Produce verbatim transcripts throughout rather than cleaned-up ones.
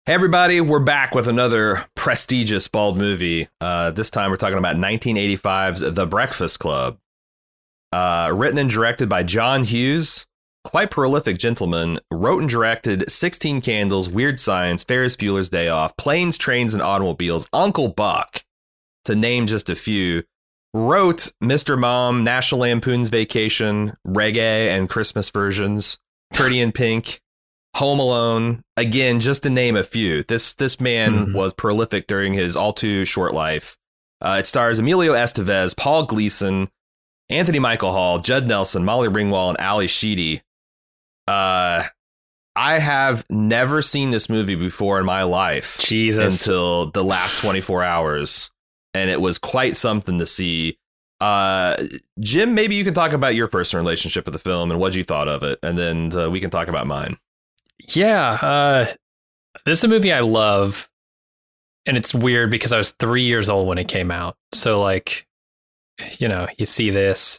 Hey everybody, we're back with another prestigious bald movie. Uh, this time we're talking about nineteen eighty-five's The Breakfast Club. Uh, written and directed by John Hughes, quite prolific gentleman, wrote and directed sixteen Candles, Weird Science, Ferris Bueller's Day Off, Planes, Trains, and Automobiles, Uncle Buck, to name just a few. Wrote Mister Mom, National Lampoon's Vacation, Reggae and Christmas versions, Pretty in Pink, Home Alone, again, just to name a few. This this man mm-hmm. was prolific during his all too short life. Uh, it stars Emilio Estevez, Paul Gleason, Anthony Michael Hall, Judd Nelson, Molly Ringwald, and Ali Sheedy. Uh, I have never seen this movie before in my life. Jesus. Until the last twenty-four hours. And it was quite something to see. Uh, Jim, maybe you can talk about your personal relationship with the film and what you thought of it. And then uh, we can talk about mine. Yeah, uh, this is a movie I love, and it's weird because I was three years old when it came out. So, like, you know, you see this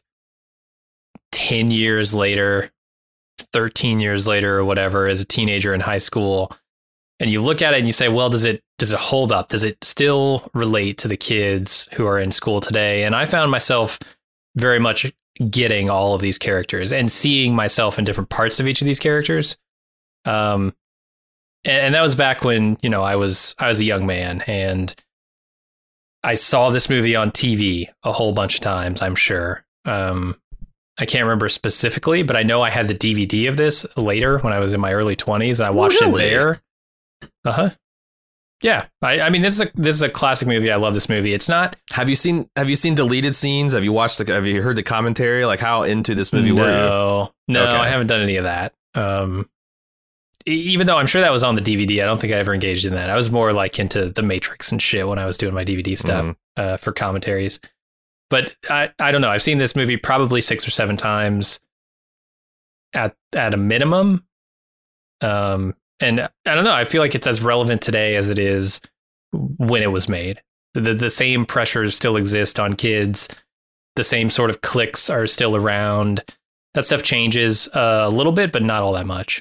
ten years later, thirteen years later, or whatever, as a teenager in high school, and you look at it and you say, well, does it does it hold up? Does it still relate to the kids who are in school today? And I found myself very much getting all of these characters and seeing myself in different parts of each of these characters. Um, and, and that was back when, you know, I was, I was a young man, and I saw this movie on T V a whole bunch of times, I'm sure. Um, I can't remember specifically, but I know I had the D V D of this later when I was in my early twenties, and I watched really? it there. Uh-huh. Yeah. I, I mean, this is a, this is a classic movie. I love this movie. It's not. Have you seen, have you seen deleted scenes? Have you watched the, have you heard the commentary? Like, how into this movie no, were you? No, okay. I haven't done any of that. Um, Even though I'm sure that was on the D V D, I don't think I ever engaged in that. I was more like into The Matrix and shit when I was doing my D V D stuff mm-hmm. uh, for commentaries. But I, I don't know. I've seen this movie probably six or seven times at at a minimum. Um, and I don't know. I feel like it's as relevant today as it is when it was made. The the same pressures still exist on kids. The same sort of cliques are still around. That stuff changes uh, a little bit, but not all that much.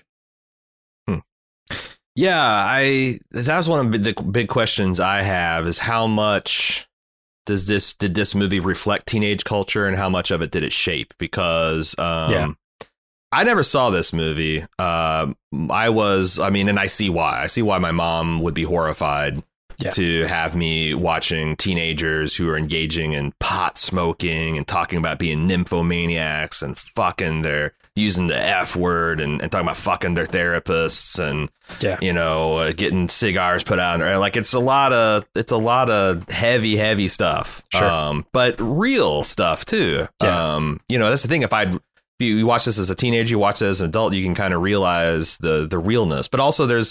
Yeah, I that's one of the big questions I have is how much does this did this movie reflect teenage culture and how much of it did it shape? Because um, yeah. I never saw this movie. Uh, I was I mean, and I see why. I see why my mom would be horrified yeah. to have me watching teenagers who are engaging in pot smoking and talking about being nymphomaniacs and fucking their using the F word and, and talking about fucking their therapists and, yeah. you know, uh, getting cigars put out. Or like it's a lot of it's a lot of heavy, heavy stuff. Sure. Um, but real stuff, too. Yeah. Um, you know, that's the thing. If I'd if you watch this as a teenager, you watch it as an adult, you can kind of realize the the realness. But also there's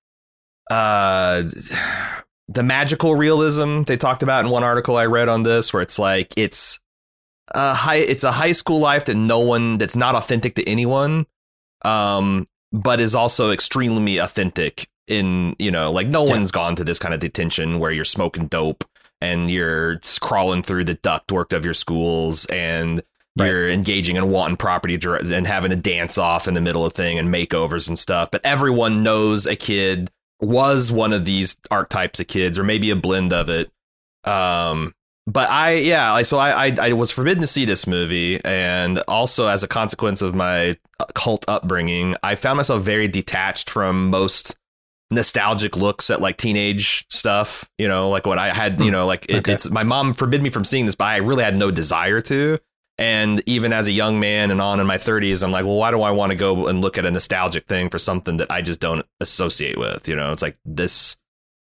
uh, the magical realism they talked about in one article I read on this, where it's like it's. Uh, high, it's a high school life that no one that's not authentic to anyone, um, but is also extremely authentic in, you know, like no yeah. one's gone to this kind of detention where you're smoking dope and you're crawling through the ductwork of your schools and right. you're engaging in wanton property and having a dance off in the middle of thing and makeovers and stuff. But everyone knows a kid was one of these archetypes of kids or maybe a blend of it. Um, But I, yeah, like, so I, I, I was forbidden to see this movie. And also as a consequence of my cult upbringing, I found myself very detached from most nostalgic looks at like teenage stuff. You know, like what I had, you know, like it, okay. it's my mom forbid me from seeing this, but I really had no desire to. And even as a young man and on in my thirties, I'm like, well, why do I want to go and look at a nostalgic thing for something that I just don't associate with? You know, it's like this.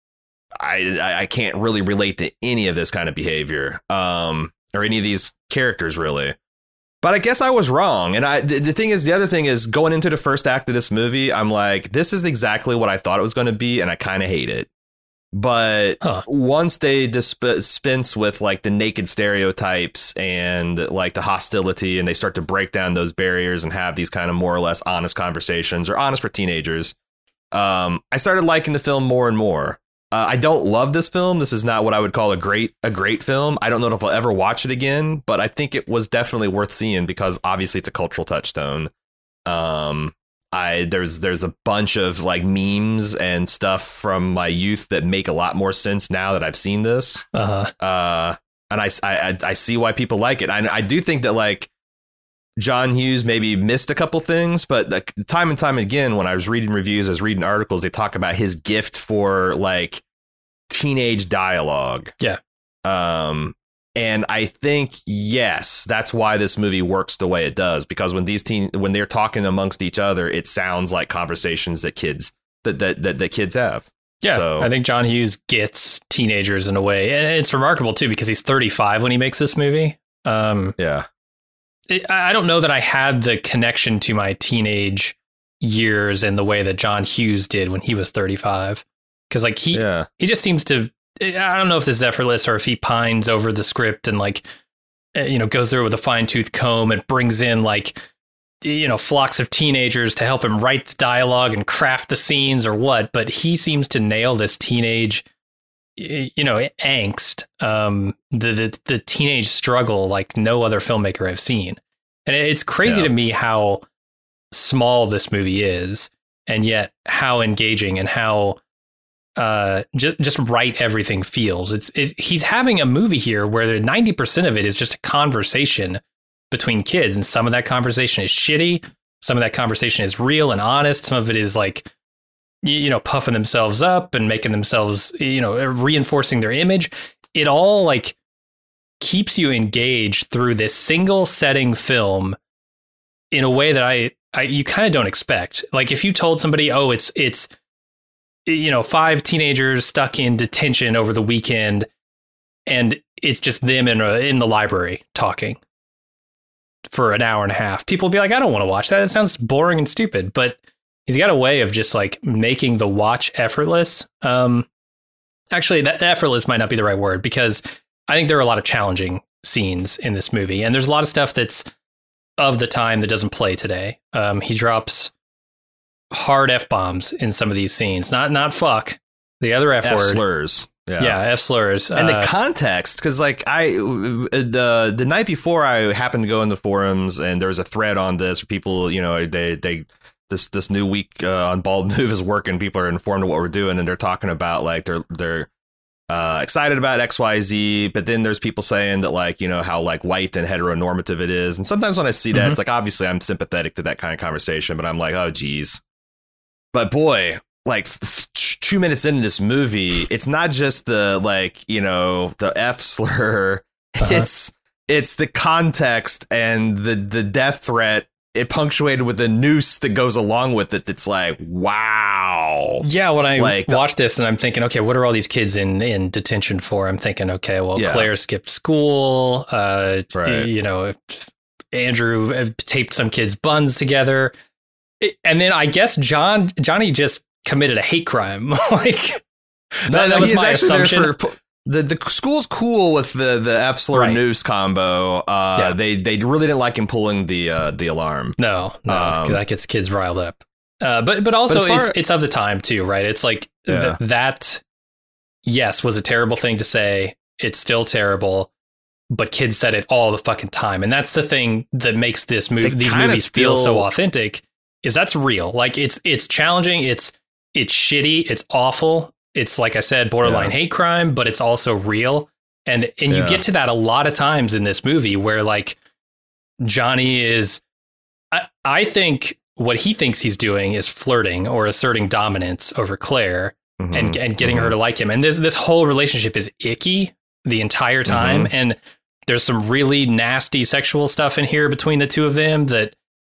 I I can't really relate to any of this kind of behavior um, or any of these characters, really. But I guess I was wrong. And I the thing is, the other thing is going into the first act of this movie, I'm like, this is exactly what I thought it was going to be. And I kind of hate it. But huh. once they dispense with like the naked stereotypes and like the hostility and they start to break down those barriers and have these kind of more or less honest conversations or honest for teenagers, um, I started liking the film more and more. Uh, I don't love this film. This is not what I would call a great a great film. I don't know if I'll ever watch it again, but I think it was definitely worth seeing because obviously it's a cultural touchstone. Um, I there's there's a bunch of like memes and stuff from my youth that make a lot more sense now that I've seen this. Uh-huh. Uh, and I, I, I see why people like it. I, I do think that like John Hughes maybe missed a couple things, but like, time and time again, when I was reading reviews, I was reading articles, they talk about his gift for like teenage dialogue. Yeah. Um, and I think, yes, that's why this movie works the way it does, because when these teen when they're talking amongst each other, it sounds like conversations that kids that that that, that kids have. Yeah, so, I think John Hughes gets teenagers in a way. And it's remarkable, too, because he's thirty-five when he makes this movie. Um, yeah. It, I don't know that I had the connection to my teenage years in the way that John Hughes did when he was thirty-five. Because like he, yeah. he just seems to, I don't know if this is effortless or if he pines over the script and like, you know, goes through with a fine tooth comb and brings in like, you know, flocks of teenagers to help him write the dialogue and craft the scenes or what. But he seems to nail this teenage, you know, angst, um, the, the, the teenage struggle like no other filmmaker I've seen. And it's crazy yeah. to me how small this movie is and yet how engaging and how uh, just, just right everything feels. It's it, he's having a movie here where ninety percent of it is just a conversation between kids. And some of that conversation is shitty. Some of that conversation is real and honest. Some of it is like, you know, puffing themselves up and making themselves, you know, reinforcing their image. It all like keeps you engaged through this single setting film in a way that I, I you kind of don't expect. Like if you told somebody, oh, it's, it's, you know, five teenagers stuck in detention over the weekend and it's just them in a, in the library talking for an hour and a half, people will be like, I don't want to watch that. It sounds boring and stupid, but he's got a way of just like making the watch effortless. Um, actually, that effortless might not be the right word because I think there are a lot of challenging scenes in this movie, and there's a lot of stuff that's of the time that doesn't play today. Um, he drops hard F bombs in some of these scenes, not not fuck, the other F, F word, slurs. Yeah. yeah, F slurs, and uh, the context, because like I the the night before I happened to go in the forums and there was a thread on this where people, you know, they they. This this new week uh, on Bald Move is working. People are informed of what we're doing, and they're talking about like they're they're uh, excited about X Y Z. But then there's people saying that like, you know, how like white and heteronormative it is. And sometimes when I see that, mm-hmm. it's like obviously I'm sympathetic to that kind of conversation, but I'm like, oh geez. But boy, like two minutes into this movie, it's not just the like, you know, the F slur. Uh-huh. It's it's the context and the the death threat. It punctuated with a noose that goes along with it. That's like, wow. Yeah, when I like, watch this and I'm thinking, okay, what are all these kids in, in detention for? I'm thinking, okay, well, yeah. Claire skipped school. Uh, right. You know, Andrew taped some kids' buns together. And then I guess John Johnny just committed a hate crime. like no, that, no, that was my assumption. There for, The the school's cool with the, the F slur right. noose combo. Uh, yeah. They they really didn't like him pulling the uh, the alarm. No, no, um, that gets kids riled up. Uh, but but also but far, it's it's of the time too, right? It's like yeah. th- that. Yes, was a terrible thing to say. It's still terrible, but kids said it all the fucking time, and that's the thing that makes this movie these movies still, feel so authentic. Is that's real? Like it's it's challenging. It's it's shitty. It's awful. It's like I said, borderline yeah. hate crime, but it's also real. And and you yeah. get to that a lot of times in this movie where like Johnny is, I, I think what he thinks he's doing is flirting or asserting dominance over Claire mm-hmm. and and getting mm-hmm. her to like him. And this this whole relationship is icky the entire time. Mm-hmm. And there's some really nasty sexual stuff in here between the two of them that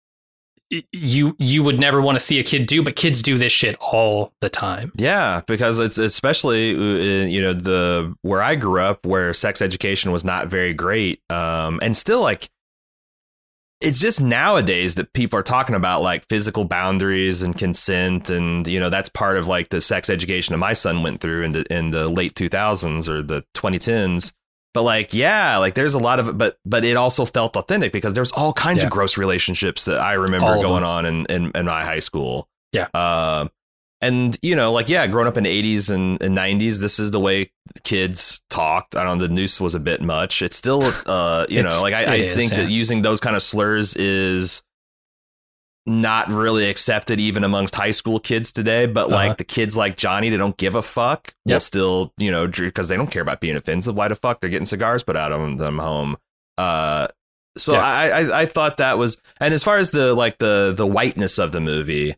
you you would never want to see a kid do, but kids do this shit all the time. Yeah, because it's especially uh, you know the where I grew up, where sex education was not very great, um, and still like it's just nowadays that people are talking about like physical boundaries and consent, and you know that's part of like the sex education that my son went through in the in the late two thousands or the twenty tens. But like, yeah, like there's a lot of it, but but it also felt authentic because there's all kinds yeah. of gross relationships that I remember going on in, in, in my high school. Yeah. Uh, and, you know, like, yeah, growing up in the eighties and, and nineties, this is the way kids talked. I don't know, the noose was a bit much. It's still, uh, you know, like I, I is, think yeah. that using those kind of slurs is not really accepted even amongst high school kids today. But like Uh-huh. the kids like Johnny, they don't give a fuck. Will Yep. still, you know, because they don't care about being offensive. Why the fuck they're getting cigars put out of them home? Uh, so Yeah. I, I I thought that was, and as far as the like the the whiteness of the movie,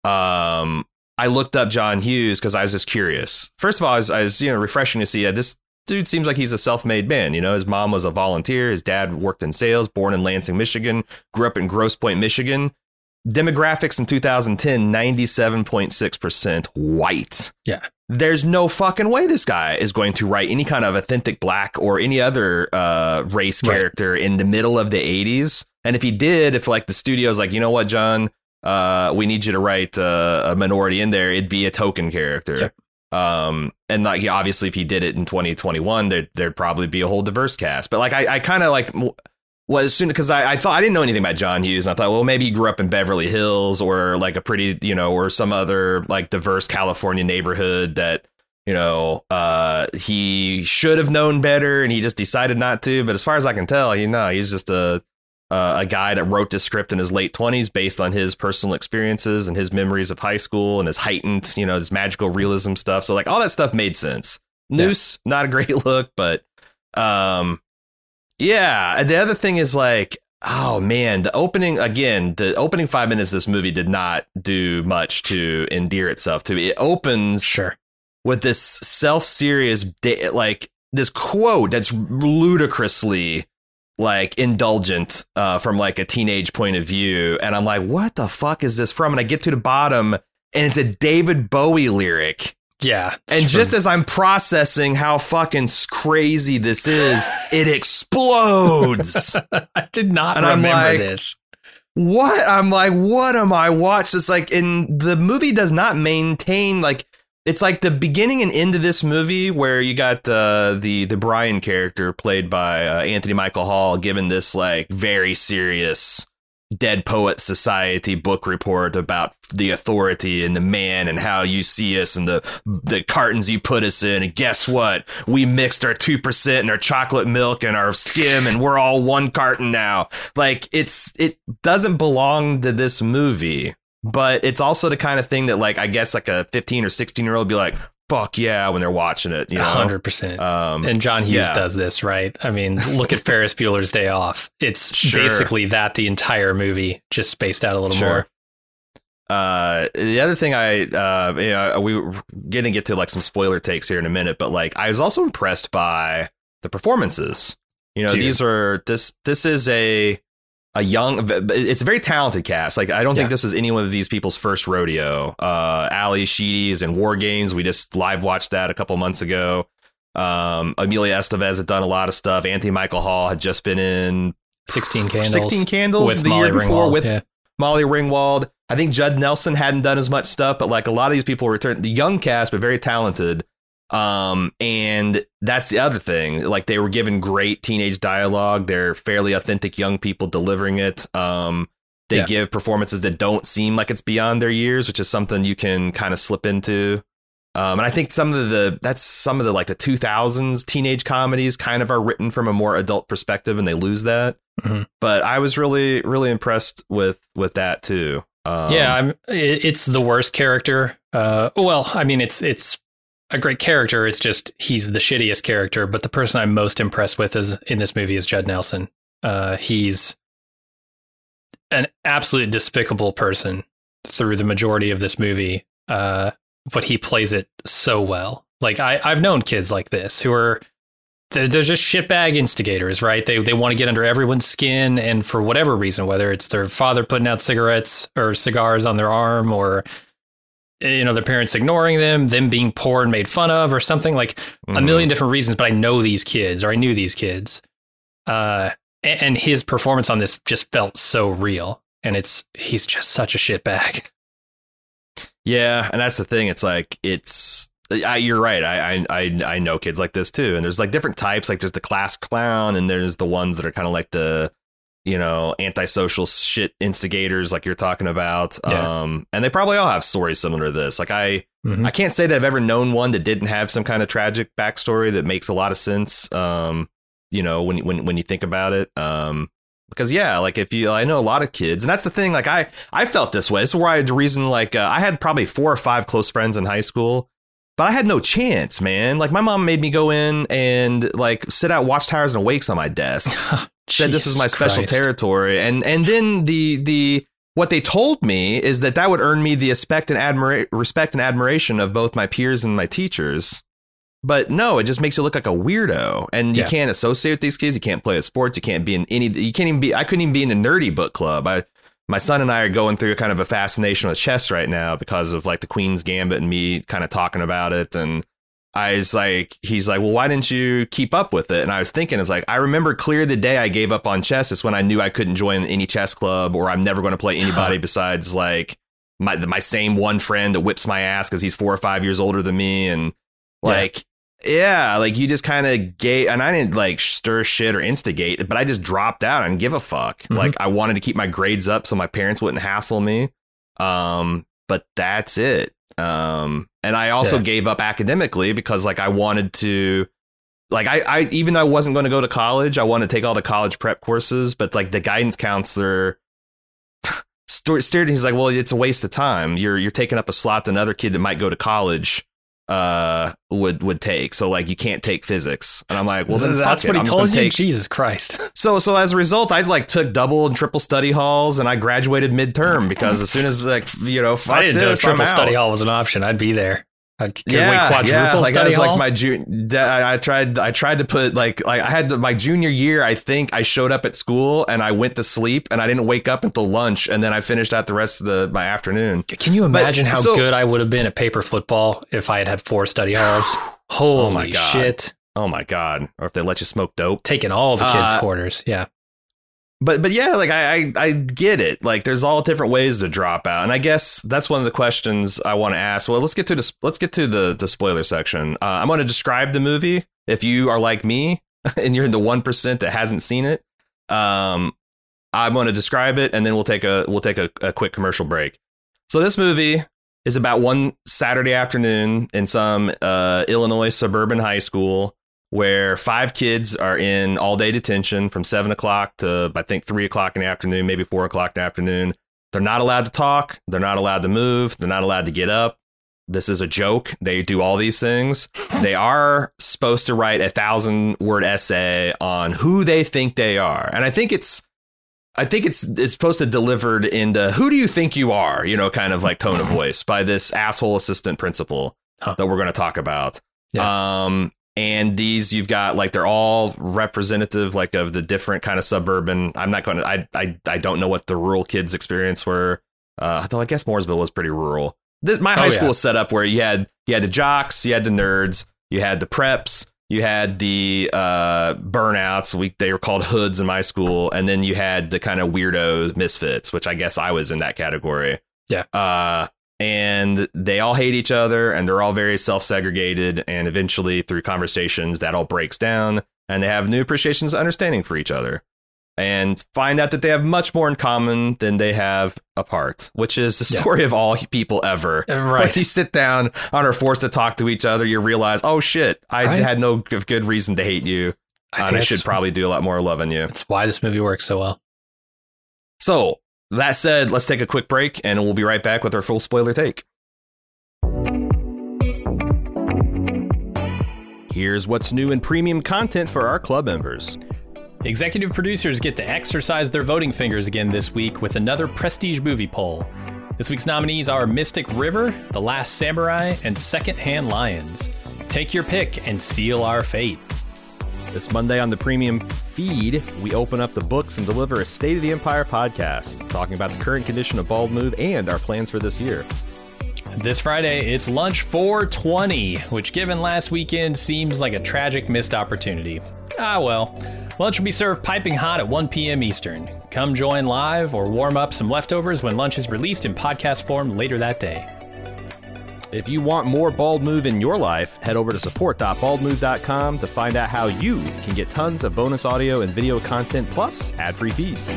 um, I looked up John Hughes because I was just curious. First of all, I was, I was you know refreshing to see yeah, this dude seems like he's a self-made man. You know, his mom was a volunteer. His dad worked in sales, born in Lansing, Michigan, grew up in Grosse Pointe, Michigan. Demographics in two thousand ten, ninety-seven point six percent white. Yeah. There's no fucking way this guy is going to write any kind of authentic black or any other uh, race Right. character in the middle of the eighties. And if he did, if like the studio's like, you know what, John, uh, we need you to write uh, a minority in there, it'd be a token character. Yep. Um, and like, he, obviously, if he did it in twenty twenty-one, there'd, there'd probably be a whole diverse cast. But like, I, I kind of like was soon because I, I thought I didn't know anything about John Hughes. And I thought, well, maybe he grew up in Beverly Hills or like a pretty, you know, or some other like diverse California neighborhood that, you know, uh, he should have known better and he just decided not to. But as far as I can tell, you know, he's just a uh, a guy that wrote this script in his late twenties based on his personal experiences and his memories of high school and his heightened, you know, his magical realism stuff. So like all that stuff made sense. Noose, yeah. Not a great look, but um, yeah. The other thing is like, oh, man, the opening again, the opening five minutes of this movie did not do much to endear itself to me. It opens Sure. with this self-serious, like this quote that's ludicrously like indulgent uh, from like a teenage point of view. And I'm like, what the fuck is this from? And I get to the bottom and it's a David Bowie lyric. Yeah. And from- just as I'm processing how fucking crazy this is, it explodes. I did not And I'm remember like, this. What? I'm like, what am I watching? It's like, in the movie does not maintain like, it's like the beginning and end of this movie where you got uh, the the Brian character played by uh, Anthony Michael Hall given this like very serious Dead Poet Society book report about the authority and the man and how you see us and the the cartons you put us in. And guess what? We mixed our two percent and our chocolate milk and our skim and we're all one carton now. Like it's it doesn't belong to this movie. But it's also the kind of thing that, like, I guess like a fifteen or sixteen year old would be like, fuck yeah, when they're watching it, you know, one hundred percent. Um, and John Hughes yeah. does this, right? I mean, look at Ferris Bueller's Day Off. It's Sure. basically that the entire movie, just spaced out a little Sure. more. Uh, the other thing I, uh, you know, we were going to get to like some spoiler takes here in a minute, but like I was also impressed by the performances. You know, Dude. these are this this is a. A young, it's a very talented cast. Like, I don't Yeah. think this was any one of these people's first rodeo. Uh, Ali Sheedy is in War Games. We just live watched that a couple months ago. Um, Amelia Estevez had done a lot of stuff. Anthony Michael Hall had just been in sixteen Candles. sixteen Candles with the Molly year before Ringwald, with yeah. Molly Ringwald. I think Judd Nelson hadn't done as much stuff, but like a lot of these people returned. The young cast, but very talented. Um, and that's the other thing. Like they were given great teenage dialogue. They're fairly authentic young people delivering it. Um, they Yeah. give performances that don't seem like it's beyond their years, which is something you can kind of slip into. Um, and I think some of the that's some of the like the two thousands teenage comedies kind of are written from a more adult perspective and they lose that. Mm-hmm. But I was really, really impressed with with that, too. Um, yeah, I'm, it, it's the worst character. Uh, well, I mean, it's it's a great character. It's just he's the shittiest character. But the person I'm most impressed with is in this movie is Judd Nelson. Uh, he's an absolute despicable person through the majority of this movie. Uh, but he plays it so well. Like I, I've known kids like this who are they're, they're just shitbag instigators, right? They they want to get under everyone's skin, and for whatever reason, whether it's their father putting out cigarettes or cigars on their arm, or you know their parents ignoring them, them being poor and made fun of, or something like mm-hmm. a million different reasons. But I know these kids, or I knew these kids, uh, and, and his performance on this just felt so real, and it's he's just such a shitbag. Yeah, and that's the thing. It's like it's. I, you're right. I, I I know kids like this too, and there's like different types. Like there's the class clown, and there's the ones that are kind of like the, you know, antisocial shit instigators, like you're talking about. Yeah. Um, and they probably all have stories similar to this. Like I, Mm-hmm. I can't say that I've ever known one that didn't have some kind of tragic backstory that makes a lot of sense. Um, you know, when when when you think about it. Um, Because, yeah, like if you, I know a lot of kids, and that's the thing, like I, I felt this way. This is where I had the reason, like uh, I had probably four or five close friends in high school, but I had no chance, man. Like my mom made me go in and like sit out Watchtowers and Awakes on my desk. Said this is my special Christ. territory. And and then the the what they told me is that that would earn me the respect and admira- respect and admiration of both my peers and my teachers. But no, it just makes you look like a weirdo, and you Yeah. can't associate with these kids. You can't play sports. You can't be in any. You can't even be. I couldn't even be in a nerdy book club. I, my son and I are going through kind of a fascination with chess right now because of like the Queen's Gambit and me kind of talking about it. And I was like, he's like, well, why didn't you keep up with it? And I was thinking, it's like, I remember clear the day I gave up on chess is when I knew I couldn't join any chess club, or I'm never going to play anybody besides like my my same one friend that whips my ass because he's four or five years older than me, and like. Yeah. Yeah, like you just kind of gave, and I didn't like stir shit or instigate, but I just dropped out and give a fuck. Mm-hmm. Like I wanted to keep my grades up so my parents wouldn't hassle me. Um, but that's it. Um, and I also yeah. gave up academically because like I wanted to, like I, I even though I wasn't going to go to college, I wanted to take all the college prep courses, but like the guidance counselor stared. He's like, well, it's a waste of time. You're you're taking up a slot that another kid that might go to college uh would would take, so like you can't take physics. And I'm like, well then that's fuck what it. he I'm told you. take... Jesus Christ. so so as a result, I like took double and triple study halls, and I graduated midterm because as soon as like you know fuck I didn't this, know triple I'm study out. hall was an option. I'd be there. I'd, could yeah, we quadruple yeah. Like study I was hall? like my jun- I, I tried I tried to put like like I had my junior year. I think I showed up at school and I went to sleep and I didn't wake up until lunch, and then I finished out the rest of the my afternoon. Can you imagine but, how so, good I would have been at paper football if I had had four study halls? Holy oh my God. shit! Oh my God! Or if they let you smoke dope, taking all the kids' uh, quarters. Yeah. But but yeah, like I, I I get it. Like there's all different ways to drop out, and I guess that's one of the questions I want to ask. Well, let's get to the let's get to the the spoiler section. Uh, I'm going to describe the movie. If you are like me and you're in the one percent that hasn't seen it, um, I'm going to describe it, and then we'll take a we'll take a, a quick commercial break. So this movie is about one Saturday afternoon in some uh, Illinois suburban high school, where five kids are in all day detention from seven o'clock to, I think, three o'clock in the afternoon, maybe four o'clock in the afternoon. They're not allowed to talk. They're not allowed to move. They're not allowed to get up. This is a joke. They do all these things. They are supposed to write a thousand word essay on who they think they are. And I think it's, I think it's, it's supposed to delivered into who do you think you are, you know, kind of like tone of voice by this asshole assistant principal huh. that we're going to talk about. Yeah. Um, And these you've got like they're all representative like of the different kind of suburban. I'm not going to I, I I don't know what the rural kids experience were. Uh, though I guess Mooresville was pretty rural. This, my high oh, school yeah. set up where you had you had the jocks, you had the nerds, you had the preps, you had the uh, burnouts. We they were called hoods in my school. And then you had the kind of weirdo misfits, which I guess I was in that category. Yeah. Uh, and they all hate each other, and they're all very self-segregated, and eventually through conversations that all breaks down, and they have new appreciations and understanding for each other, and find out that they have much more in common than they have apart, which is the story yeah. of all people ever. Right. When you sit down and are forced to talk to each other, you realize, oh shit, I right. had no good reason to hate you, I and I should probably do a lot more loving you. That's why this movie works so well. So that said, let's take a quick break, and we'll be right back with our full spoiler take. Here's what's new in premium content for our club members. Executive producers get to exercise their voting fingers again this week with another prestige movie poll. This week's nominees are Mystic River, The Last Samurai, and Secondhand Lions. Take your pick and seal our fate. This Monday on the premium feed, we open up the books and deliver a State of the Empire podcast, talking about the current condition of Bald Move and our plans for this year. This Friday, it's Lunch four twenty, which given last weekend seems like a tragic missed opportunity. Ah well, lunch will be served piping hot at one p.m. Eastern. Come join live or warm up some leftovers when lunch is released in podcast form later that day. If you want more Bald Move in your life, head over to support dot bald move dot com to find out how you can get tons of bonus audio and video content plus ad-free feeds.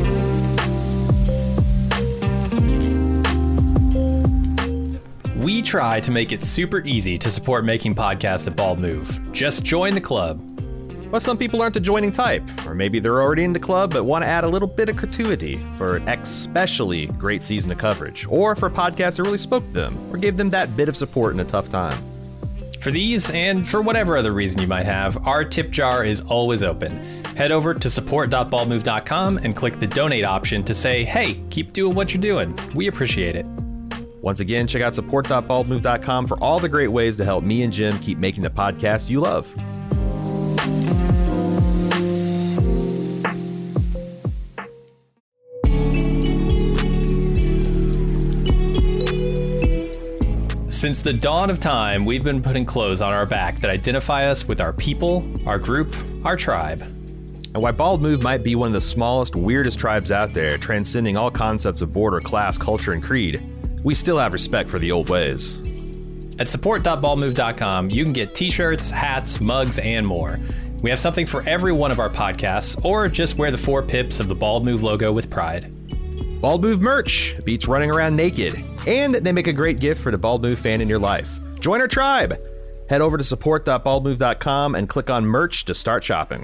We try to make it super easy to support Making Podcast at Bald Move. Just join the club. But some people aren't the joining type, or maybe they're already in the club but want to add a little bit of gratuity for an especially great season of coverage, or for a podcast that really spoke to them, or gave them that bit of support in a tough time. For these, and for whatever other reason you might have, our tip jar is always open. Head over to support dot bald move dot com and click the donate option to say, hey, keep doing what you're doing. We appreciate it. Once again, check out support dot bald move dot com for all the great ways to help me and Jim keep making the podcast you love. Since the dawn of time, we've been putting clothes on our back that identify us with our people, our group, our tribe. And while Bald Move might be one of the smallest, weirdest tribes out there, transcending all concepts of border, class, culture, and creed, we still have respect for the old ways. At support dot bald move dot com, you can get t-shirts, hats, mugs, and more. We have something for every one of our podcasts, or just wear the four pips of the Bald Move logo with pride. Bald Move merch beats running around naked, and they make a great gift for the Bald Move fan in your life. Join our tribe. Head over to support dot bald move dot com and click on merch to start shopping.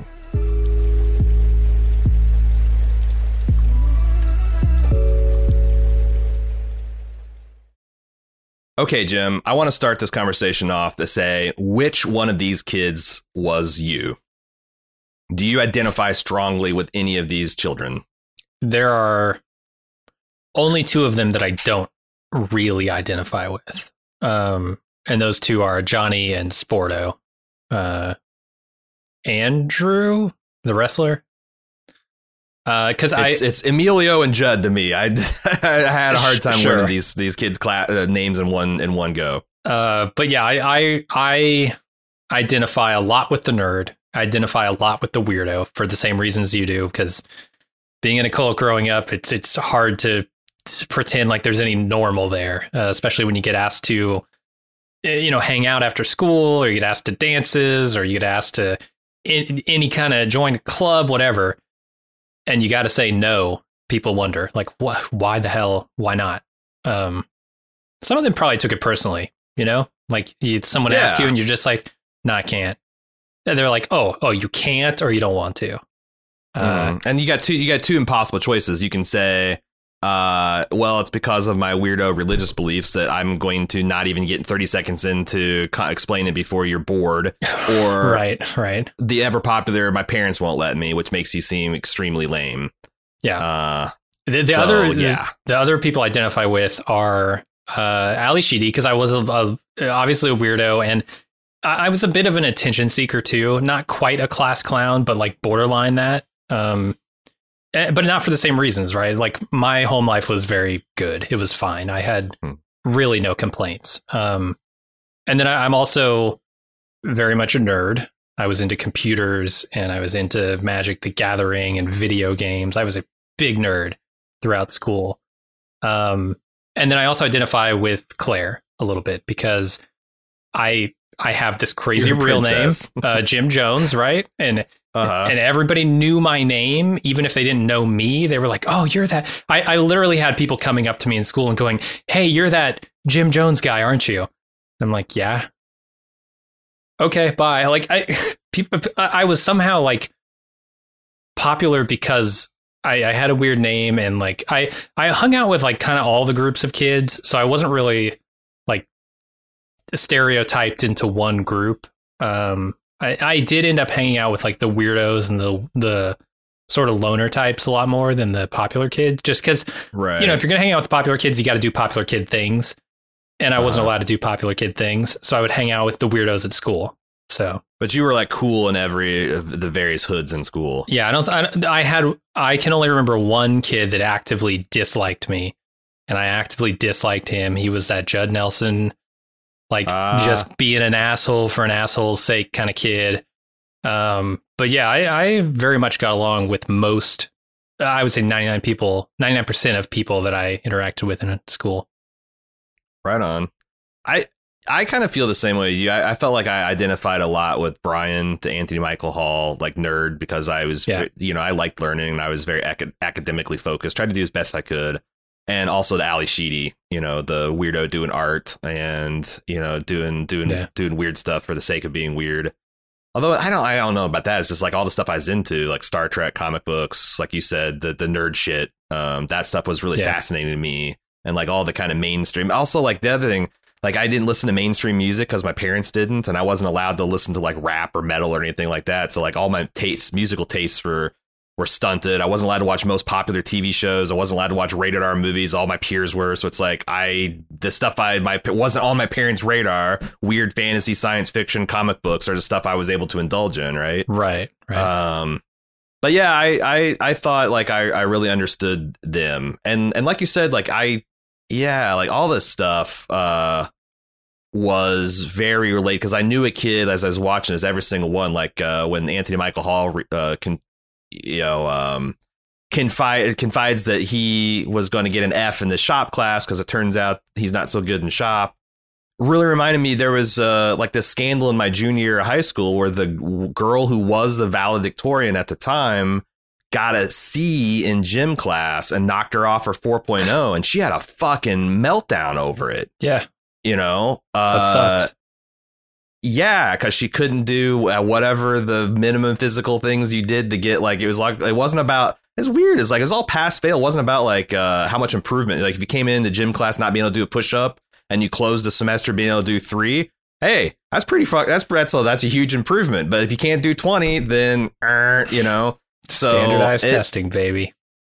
Okay, Jim, I want to start this conversation off to say, which one of these kids was you? Do you identify strongly with any of these children? There are only two of them that I don't really identify with. Um, and those two are Johnny and Sporto. Uh, Andrew, the wrestler. Because uh, I, it's Emilio and Judd to me. I, I had a hard time sure. learning these these kids' class, uh, names in one in one go. Uh, but yeah, I, I I identify a lot with the nerd. I identify a lot with the weirdo for the same reasons you do. Because being in a cult growing up, it's it's hard to, to pretend like there's any normal there, uh, especially when you get asked to, you know, hang out after school, or you get asked to dances, or you get asked to in, any kind of join a club, whatever. And you got to say no. People wonder, like, wh- why the hell? Why not? Um, some of them probably took it personally, you know, like you, someone yeah. asked you and you're just like, no, I can't. And they're like, oh, oh, you can't, or you don't want to. Uh, mm. And you got two, you got two impossible choices. You can say, uh, well, it's because of my weirdo religious beliefs that I'm going to not even get thirty seconds in to co- explain it before you're bored, or right, right. the ever popular, my parents won't let me, which makes you seem extremely lame. Yeah. Uh, the the so, other, yeah. the, the other people I identify with are, uh, Ali Sheedy, because I was a, a, obviously a weirdo, and I, I was a bit of an attention seeker too. Not quite a class clown, but like borderline that. Um, But not for the same reasons, right? Like my home life was very good. It was fine. I had hmm. really no complaints. Um, and then I, I'm also very much a nerd. I was into computers, and I was into Magic the Gathering and video games. I was a big nerd throughout school. Um, and then I also identify with Claire a little bit because I I have this crazy real name, uh, Jim Jones, right? And Uh-huh. And everybody knew my name, even if they didn't know me. They were like, oh, you're that. I, I literally had people coming up to me in school and going, hey, you're that Jim Jones guy, aren't you? And I'm like, yeah. OK, bye. Like I people, I was somehow like popular because I, I had a weird name, and like I, I hung out with like kind of all the groups of kids. So I wasn't really like stereotyped into one group. Um I, I did end up hanging out with like the weirdos and the the sort of loner types a lot more than the popular kids, just because, right. you know, if you're going to hang out with the popular kids, you got to do popular kid things. And I wasn't uh-huh. allowed to do popular kid things. So I would hang out with the weirdos at school. So, but you were like cool in every of the various hoods in school. Yeah, I don't, I, I had, I can only remember one kid that actively disliked me, and I actively disliked him. He was that Judd Nelson, like uh, just being an asshole for an asshole's sake kind of kid. Um, but yeah, I, I very much got along with most, I would say ninety-nine people, ninety-nine percent of people that I interacted with in school. Right on. I I kind of feel the same way as you. I, I felt like I identified a lot with Brian, the Anthony Michael Hall, like nerd, because I was, yeah. you know, I liked learning and I was very ac- academically focused, tried to do as best I could. and also the Ali Sheedy, you know, the weirdo doing art and, you know, doing doing Yeah. doing weird stuff for the sake of being weird. Although I don't I don't know about that. It's just like all the stuff I was into, like Star Trek, comic books, like you said, the the nerd shit. Um, that stuff was really Yeah. fascinating to me, and like all the kind of mainstream. Also, like the other thing, like I didn't listen to mainstream music because my parents didn't, and I wasn't allowed to listen to like rap or metal or anything like that. So like all my tastes, musical tastes were were stunted. I wasn't allowed to watch most popular T V shows. I wasn't allowed to watch rated R movies. All my peers were. So it's like I the stuff I my wasn't on my parents' radar. Weird fantasy, science fiction, comic books are the stuff I was able to indulge in. Right. Right. Right. Um, but yeah, I, I, I thought like I, I really understood them. And, and like you said, like I, yeah, like all this stuff, uh, was very related because I knew a kid as I was watching this, every single one, like, uh, when Anthony Michael Hall, uh, can, you know, um, confide confides that he was going to get an F in the shop class because it turns out he's not so good in shop. Really reminded me there was uh, like this scandal in my junior year of high school where the g- girl who was the valedictorian at the time got a C in gym class and knocked her off her four point oh, and she had a fucking meltdown over it. yeah. You know, uh, That sucks. yeah, because she couldn't do uh, whatever the minimum physical things you did to get, like, it was like, it wasn't about, it's weird. It's like, it's all pass fail. It wasn't about like uh, how much improvement. Like if you came into gym class not being able to do a push up and you closed the semester being able to do three, hey, that's pretty fuck. That's that's so that's a huge improvement. But if you can't do twenty, then uh, you know, so Standardized it- testing, baby.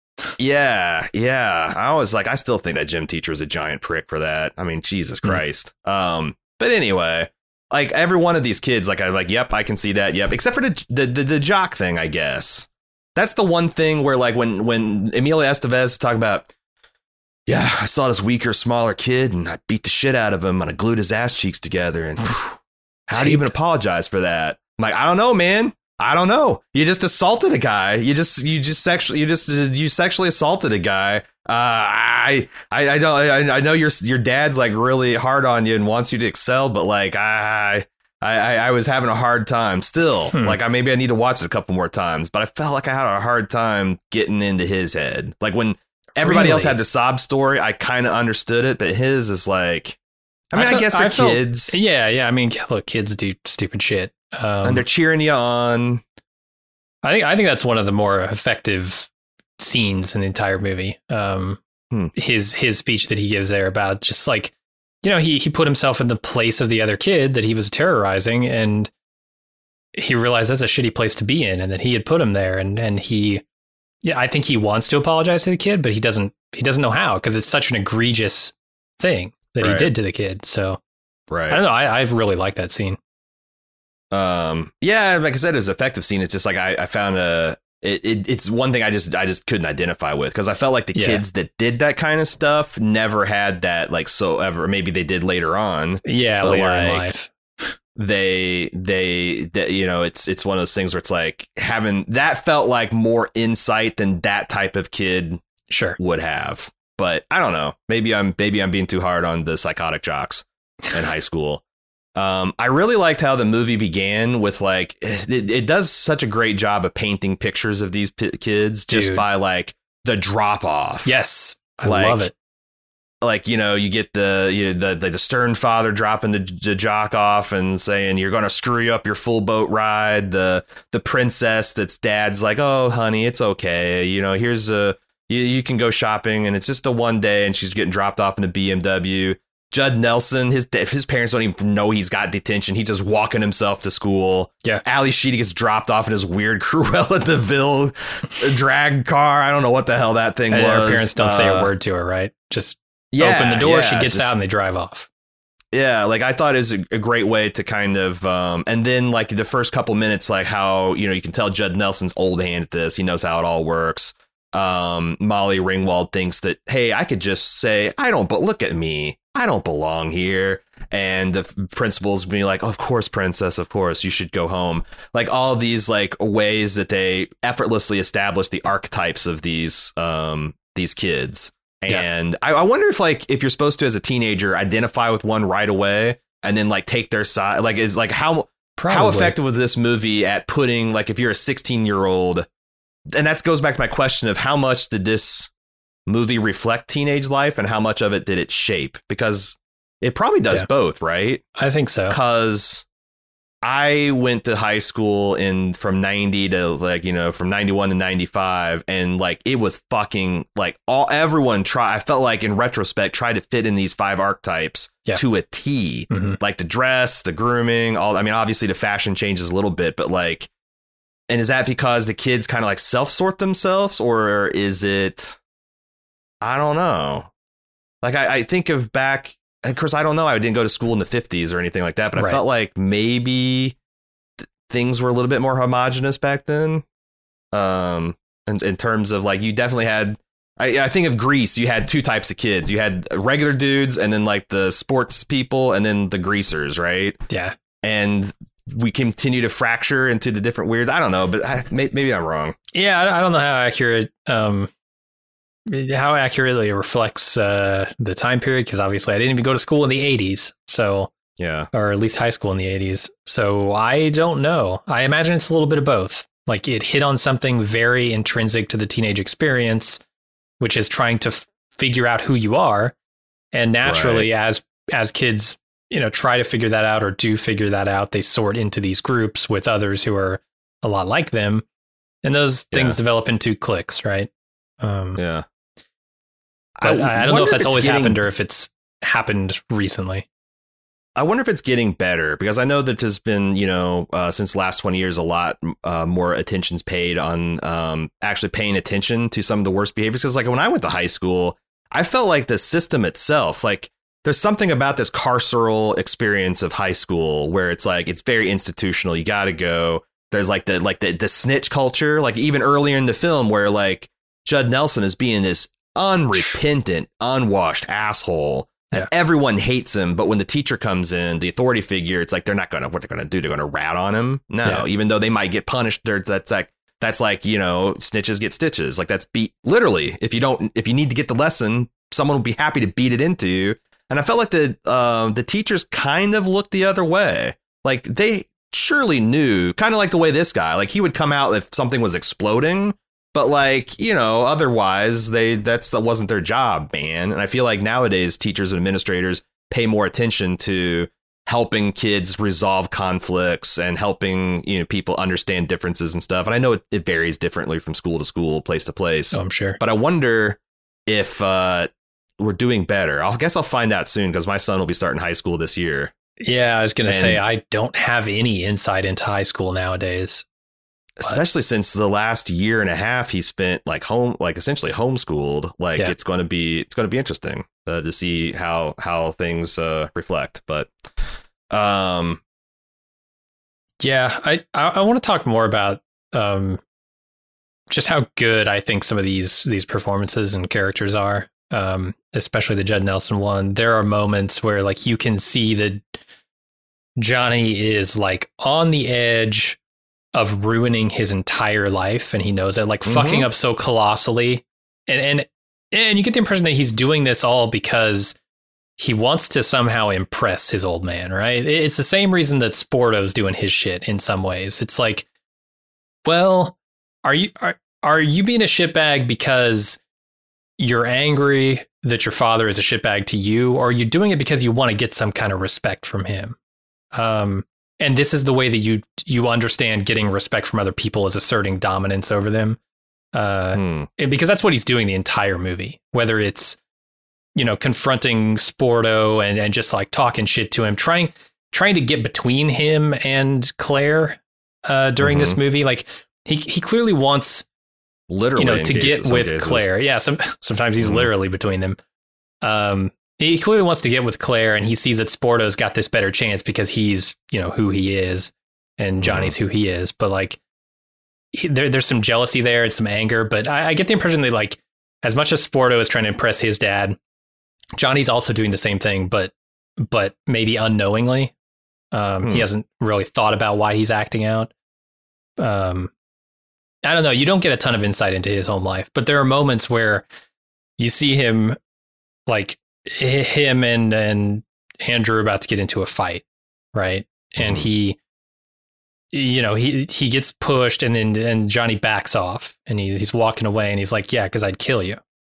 Yeah, yeah. I was like, I still think that gym teacher was a giant prick for that. I mean, Jesus Hmm. Christ. Um, but anyway, like every one of these kids, like I'm like, yep, I can see that. Yep, except for the the the, the jock thing, I guess. That's the one thing where, like, when when Emilio Estevez talking about, yeah, I saw this weaker, smaller kid and I beat the shit out of him and I glued his ass cheeks together. And phew, how do you even apologize for that? I'm like, I don't know, man. I don't know. You just assaulted a guy. You just you just sexually you just you sexually assaulted a guy. Uh, I I I know I, I know your your dad's like really hard on you and wants you to excel, but like I. I, I was having a hard time still. Hmm. Like I maybe I need to watch it a couple more times, but I felt like I had a hard time getting into his head. Like when everybody else Really? had their sob story, I kind of understood it, but his is like, I mean, I, felt- guess they're felt- kids Yeah, yeah. I mean, look, kids do stupid shit. Um, and they're cheering you on. I think I think that's one of the more effective scenes in the entire movie. Um, Hmm. His his speech that he gives there about just like, you know, he he put himself in the place of the other kid that he was terrorizing, and he realized that's a shitty place to be in, and that he had put him there, and and he, yeah, I think he wants to apologize to the kid, but he doesn't he doesn't know how because it's such an egregious thing that he Right. did to the kid. So Right. I don't know. I I really like that scene. Um, yeah, like I said, it was an effective scene. It's just like I, I found a it, it it's one thing I just I just couldn't identify with because I felt like the Yeah. kids that did that kind of stuff never had that, like, so ever. Maybe they did later on. Yeah, But, later in like, life. They, they they you know it's it's one of those things where it's like having that felt like more insight than that type of kid Sure. would have. But I don't know. Maybe I'm maybe I'm being too hard on the psychotic jocks in high school. Um, I really liked how the movie began with like it, it does such a great job of painting pictures of these p- kids just Dude. by like the drop off. Yes, I Like, love it. Like, you know, you get the you, the, the the stern father dropping the, the jock off and saying you're going to screw you up your full boat ride. The the princess that's dad's like, oh, honey, it's OK. You know, here's a you, you can go shopping and it's just a one day and she's getting dropped off in a B M W. Judd Nelson, his his parents don't even know he's got detention. He's just walking himself to school. Yeah. Ali Sheedy gets dropped off in his weird Cruella de Vil drag car. I don't know what the hell that thing And was. her parents don't say Uh, a word to her, right? Just yeah, open the door, yeah, she it's gets just- out, and they drive off. Yeah, like I thought it was a, a great way to kind of, um, and then like the first couple minutes, like how, you know, you can tell Judd Nelson's old hand at this. He knows how it all works. Um, Molly Ringwald thinks that, hey, I could just say, I don't, but look at me. I don't belong here. And the f- principal's being like, of course, princess, of course, you should go home. Like all these like ways that they effortlessly establish the archetypes of these, um, these kids. Yeah. And I, I wonder if like if you're supposed to as a teenager identify with one right away and then like take their side, like is like how Probably. how effective was this movie at putting like if you're a sixteen year old, and that goes back to my question of how much did this movie reflect teenage life and how much of it did it shape? Because it probably does yeah. both, right? I think so. Because I went to high school in from ninety to like, you know, from ninety-one to ninety-five. And like it was fucking like all everyone try. I felt like in retrospect, tried to fit in these five archetypes yeah. to a T, mm-hmm. like the dress, the grooming, all. I mean, obviously the fashion changes a little bit, but like. And is that because the kids kind of like self sort themselves, or is it? I don't know. Like I, I think of back. Of course, I don't know. I didn't go to school in the fifties or anything like that, but right. I felt like maybe th- things were a little bit more homogenous back then. Um, in, in terms of like, you definitely had. I, I think of Grease. You had two types of kids. You had regular dudes, and then like the sports people, and then the greasers, right? Yeah. And we continue to fracture into the different weird. I don't know, but I, maybe I'm wrong. Yeah, I don't know how accurate, um, how accurately it reflects uh, the time period, because obviously I didn't even go to school in the eighties, so yeah, or at least high school in the eighties. So I don't know. I imagine it's a little bit of both. Like it hit on something very intrinsic to the teenage experience, which is trying to f- figure out who you are, and naturally, right. as as kids. You know, try to figure that out or do figure that out. They sort into these groups with others who are a lot like them. And those things yeah. develop into cliques, right? Um, yeah. But I, I don't know if that's if always getting, happened or if it's happened recently. I wonder if it's getting better, because I know that there's been, you know, uh, since the last twenty years, a lot uh, more attention's paid on um, actually paying attention to some of the worst behaviors. Because like when I went to high school, I felt like the system itself, like, there's something about this carceral experience of high school where it's like it's very institutional. You got to go. There's like the like the, the snitch culture, like even earlier in the film where like Judd Nelson is being this unrepentant, unwashed asshole. And yeah. everyone hates him. But when the teacher comes in, the authority figure, it's like they're not going to what they're going to do. They're going to rat on him. No, yeah. even though they might get punished. That's like that's like, you know, snitches get stitches. Like that's beat literally. If you don't if you need to get the lesson, someone will be happy to beat it into you. And I felt like the uh, the teachers kind of looked the other way. Like they surely knew, kind of like the way this guy, like he would come out if something was exploding. But like, you know, otherwise, they that's that wasn't their job, man. And I feel like nowadays teachers and administrators pay more attention to helping kids resolve conflicts and helping, you know, people understand differences and stuff. And I know it, it varies differently from school to school, place to place. Oh, I'm sure. But I wonder if uh we're doing better. I guess I'll find out soon because my son will be starting high school this year. Yeah, I was going to say, I don't have any insight into high school nowadays. Especially but. since the last year and a half he spent like home, like essentially homeschooled. Like yeah. it's going to be it's going to be interesting uh, to see how how things uh, reflect. But um, yeah, I, I, I want to talk more about um, just how good I think some of these these performances and characters are. Um, especially the Judd Nelson one. There are moments where like you can see that Johnny is like on the edge of ruining his entire life, and he knows it, like mm-hmm. fucking up so colossally. And and and you get the impression that he's doing this all because he wants to somehow impress his old man, right? It's the same reason that Sporto's doing his shit in some ways. It's like, well, are you are are you being a shitbag because you're angry that your father is a shitbag to you, or are you doing it because you want to get some kind of respect from him? Um, and this is the way that you you understand getting respect from other people is asserting dominance over them. Uh, hmm. Because that's what he's doing the entire movie, whether it's, you know, confronting Sporto and, and just like talking shit to him, trying trying to get between him and Claire uh, during mm-hmm. this movie. Like he he clearly wants literally, you know, to cases, get with cases. Claire. Yeah, some sometimes he's mm-hmm. literally between them. Um, he clearly wants to get with Claire, and he sees that Sporto's got this better chance because he's, you know, who he is, and Johnny's mm-hmm. who he is. But like, he, there, there's some jealousy there and some anger. But I, I get the impression that like, as much as Sporto is trying to impress his dad, Johnny's also doing the same thing, but but maybe unknowingly. Um, hmm. He hasn't really thought about why he's acting out. Um, I don't know. You don't get a ton of insight into his home life, but there are moments where you see him, like him and and Andrew about to get into a fight, right? And mm-hmm. he, you know, he he gets pushed, and then and Johnny backs off, and he's he's walking away, and he's like, "Yeah, because I'd kill you."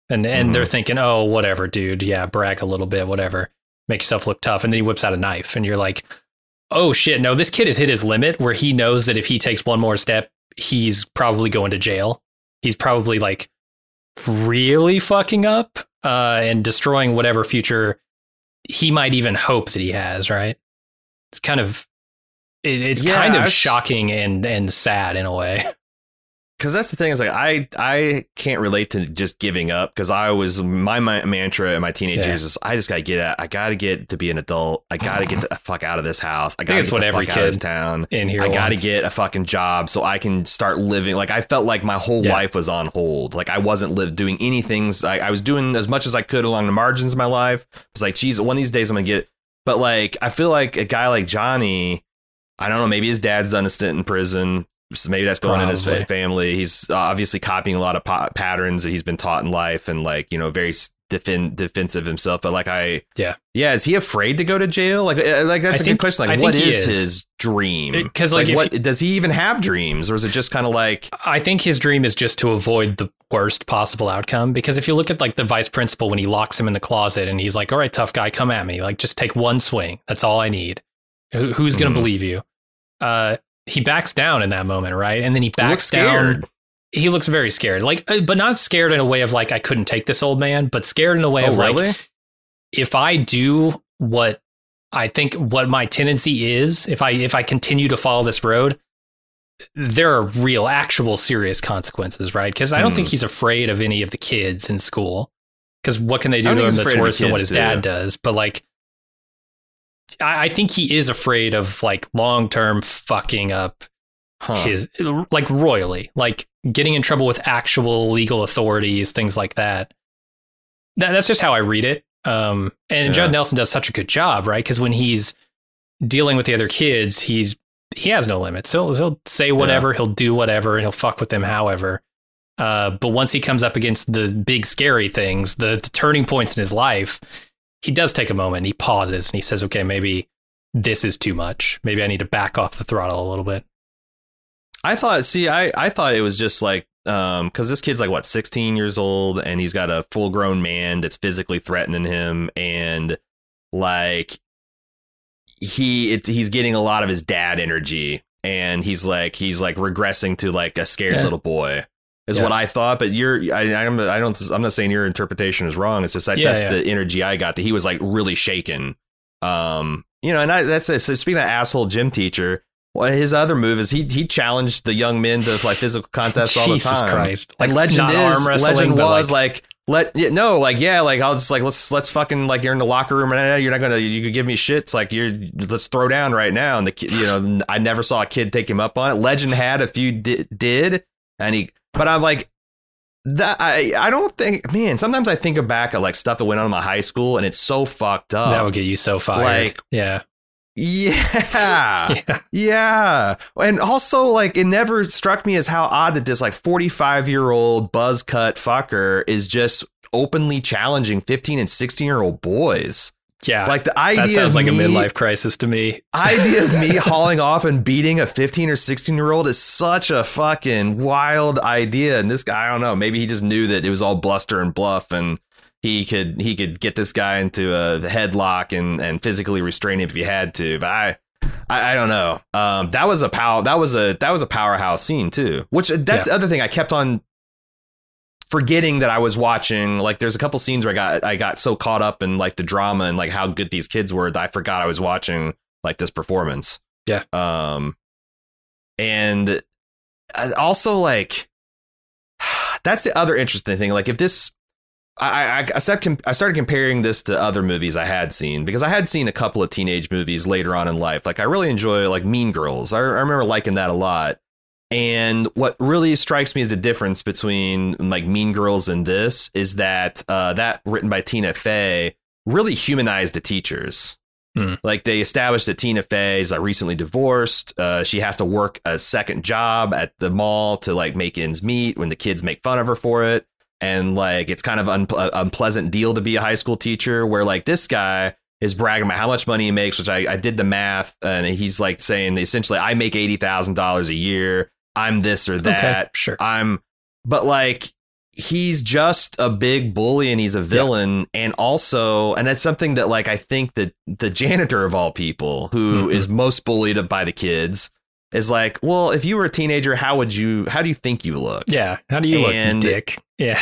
And and Mhm. they're thinking, oh, whatever, dude. Yeah, brag a little bit, whatever. Make yourself look tough. And then he whips out a knife and you're like, oh, shit. No, this kid has hit his limit where he knows that if he takes one more step, he's probably going to jail. He's probably like really fucking up uh, and destroying whatever future he might even hope that he has. Right. It's kind of it, it's Yeah, kind I of was- shocking and, and sad in a way. Because that's the thing is like I I can't relate to just giving up because I was my, my mantra in my teenage Yeah. years is I just gotta get out. I gotta get to be an adult. I gotta get the fuck out of this house. I gotta it's get what the every fuck out of this kid town. In here, I gotta wants. get a fucking job so I can start living. Like I felt like my whole Yeah. life was on hold. Like I wasn't live doing anything. I, I was doing as much as I could along the margins of my life. I was like, geez, one of these days I'm gonna get. But like I feel like a guy like Johnny, I don't know. Maybe his dad's done a stint in prison. So maybe that's going in his Probably. fa- family. He's uh, obviously copying a lot of pa- patterns that he's been taught in life, and like you know, very s- defen- defensive himself. But like I, Yeah. yeah. Is he afraid to go to jail? Like, uh, like that's I a think- good question. I Like, think what he is, is. his dream? It- 'cause, like, like if what does he even have dreams, or is it just kind of like, I think his dream is just to avoid the worst possible outcome. Because if you look at like the vice principal when he locks him in the closet and he's like, all right, tough guy, come at me. Like, just take one swing. That's all I need. Who, who's going Mhm. to believe you? Uh, he backs down in that moment, right? And then he he looks backs down. scared? He looks very scared, like, uh, but not scared in a way of like, I couldn't take this old man, but scared in a way Oh, of like, really? if I do what I think what my tendency is, if I if I continue to follow this road, there are real, actual, serious consequences, right? Because I don't Hmm. think he's afraid of any of the kids in school. Because what can they I do don't to think him he's that's afraid of the worse than what kids, his dad too. does? But like, I, I think he is afraid of like long term fucking up Huh. his like royally, like getting in trouble with actual legal authorities, things like that. that that's just how I read it. Um, and Yeah. Judd Nelson does such a good job, right? Because when he's dealing with the other kids, he's he has no limits. He'll he'll say whatever, he'll do whatever, and he'll fuck with them however. Uh, but once he comes up against the big scary things, the, the turning points in his life, he does take a moment. And he pauses and he says, "Okay, maybe this is too much. Maybe I need to back off the throttle a little bit." I thought, see, I, I thought it was just like, um, because this kid's like, what, sixteen years old, and he's got a full grown man that's physically threatening him. And like, he, it's, he's getting a lot of his dad energy, and he's like, he's like regressing to like a scared Yeah. little boy is Yeah. what I thought. But you're, I, I'm, I don't, I'm not saying your interpretation is wrong. It's just that Yeah, that's yeah. the energy I got, that he was like really shaken. Um, you know, and I, that's it. So speaking of that asshole gym teacher, well, his other move is he he challenged the young men to like physical contests all the Jesus time. Christ! Like Like, legend not is, arm wrestling, legend but, was like, let yeah, no, like yeah, like I'll just like let's let's fucking like you're in the locker room and eh, you're not gonna you could give me shit. It's like you're let's throw down right now. And the kid, you know, I never saw a kid take him up on it. Legend had a few di- did, and he, but I'm like. That I I don't think, man, sometimes I think back at like stuff that went on in my high school and it's so fucked up. that would get you so fired. like- yeah, Yeah. yeah, Yeah. And also, like, it never struck me as how odd that this, like, forty-five year old buzz cut fucker is just openly challenging fifteen and sixteen year old boys. yeah. Like, the idea that sounds of like me, a midlife crisis to me. idea of me hauling off and beating a fifteen or sixteen year old is such a fucking wild idea. And this guy, I don't know, maybe he just knew that it was all bluster and bluff and he could he could get this guy into a headlock and, and physically restrain him if he had to. But I I, I don't know. Um, that was a pow that was a that was a powerhouse scene too. Which that's Yeah. the other thing I kept on forgetting that I was watching. Like there's a couple scenes where I got I got so caught up in like the drama and like how good these kids were that I forgot I was watching like this performance. Yeah. Um and also like that's the other interesting thing. Like if this I, I, I, started, I started comparing this to other movies I had seen because I had seen a couple of teenage movies later on in life. Like I really enjoy like Mean Girls. I, I remember liking that a lot. And what really strikes me as the difference between like Mean Girls and this is that uh, that written by Tina Fey really humanized the teachers. Hmm. Like they established that Tina Fey is uh, recently divorced. Uh, she has to work a second job at the mall to like make ends meet when the kids make fun of her for it. And like it's kind of an unple- unpleasant deal to be a high school teacher where like this guy is bragging about how much money he makes, which I, I did the math. And he's like saying essentially, I make eighty thousand dollars a year. I'm this or that. Okay, sure. I'm but like he's just a big bully and he's a villain. Yeah. And also, and that's something that like, I think that the janitor of all people who mm-hmm. is most bullied by the kids is like, well, if you were a teenager, how would you, how do you think you look? Yeah. How do you and, look, dick? Yeah.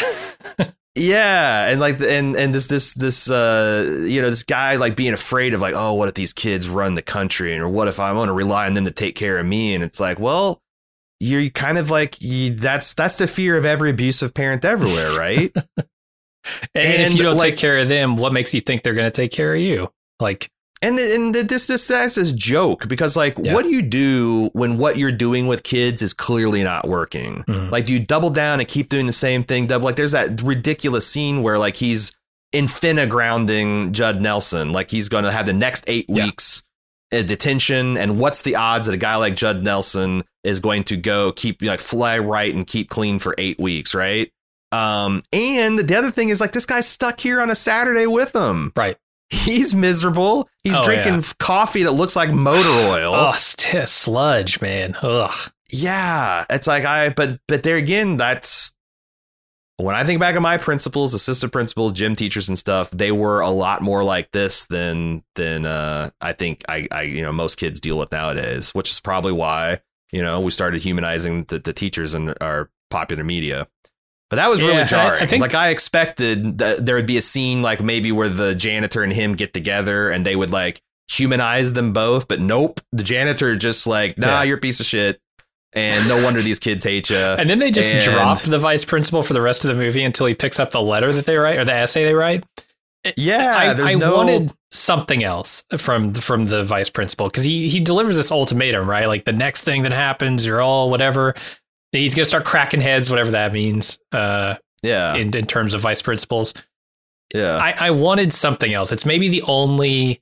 Yeah. And like, and, and this, this, this, uh, you know, this guy like being afraid of like, oh, what if these kids run the country? And or what if I'm going to rely on them to take care of me? And it's like, well, you're kind of like, you, that's, that's the fear of every abusive parent everywhere. Right. and, and if you don't like, take care of them, what makes you think they're going to take care of you? Like, And and this this that's this joke because like yeah. what do you do when what you're doing with kids is clearly not working? Mm. Like do you double down and keep doing the same thing? Double like there's that ridiculous scene where like he's infinite grounding Judd Nelson, like he's going to have the next eight yeah. weeks in detention. And what's the odds that a guy like Judd Nelson is going to go keep like fly right and keep clean for eight weeks? Right. Um, and the other thing is like this guy's stuck here on a Saturday with them. Right. He's miserable. He's oh, drinking yeah. coffee that looks like motor oil. Oh, it's sludge, man. Ugh. Yeah, it's like I, but but there again, that's when I think back of my principals, assistant principals, gym teachers and stuff. They were a lot more like this than than uh, I think I, I you know most kids deal with nowadays, which is probably why you know we started humanizing the, the teachers in our popular media. But that was really yeah, jarring. I, I think, like I expected that there would be a scene like maybe where the janitor and him get together and they would like humanize them both. But nope, the janitor just like, nah, yeah. you're a piece of shit. And no wonder these kids hate you. And then they just and, drop the vice principal for the rest of the movie until he picks up the letter that they write or the essay they write. Yeah, I, there's I no... wanted something else from from the vice principal because he, he delivers this ultimatum, right? Like the next thing that happens, you're all whatever. He's going to start cracking heads, whatever that means. Uh, yeah. In, in terms of vice principals. Yeah. I, I wanted something else. It's maybe the only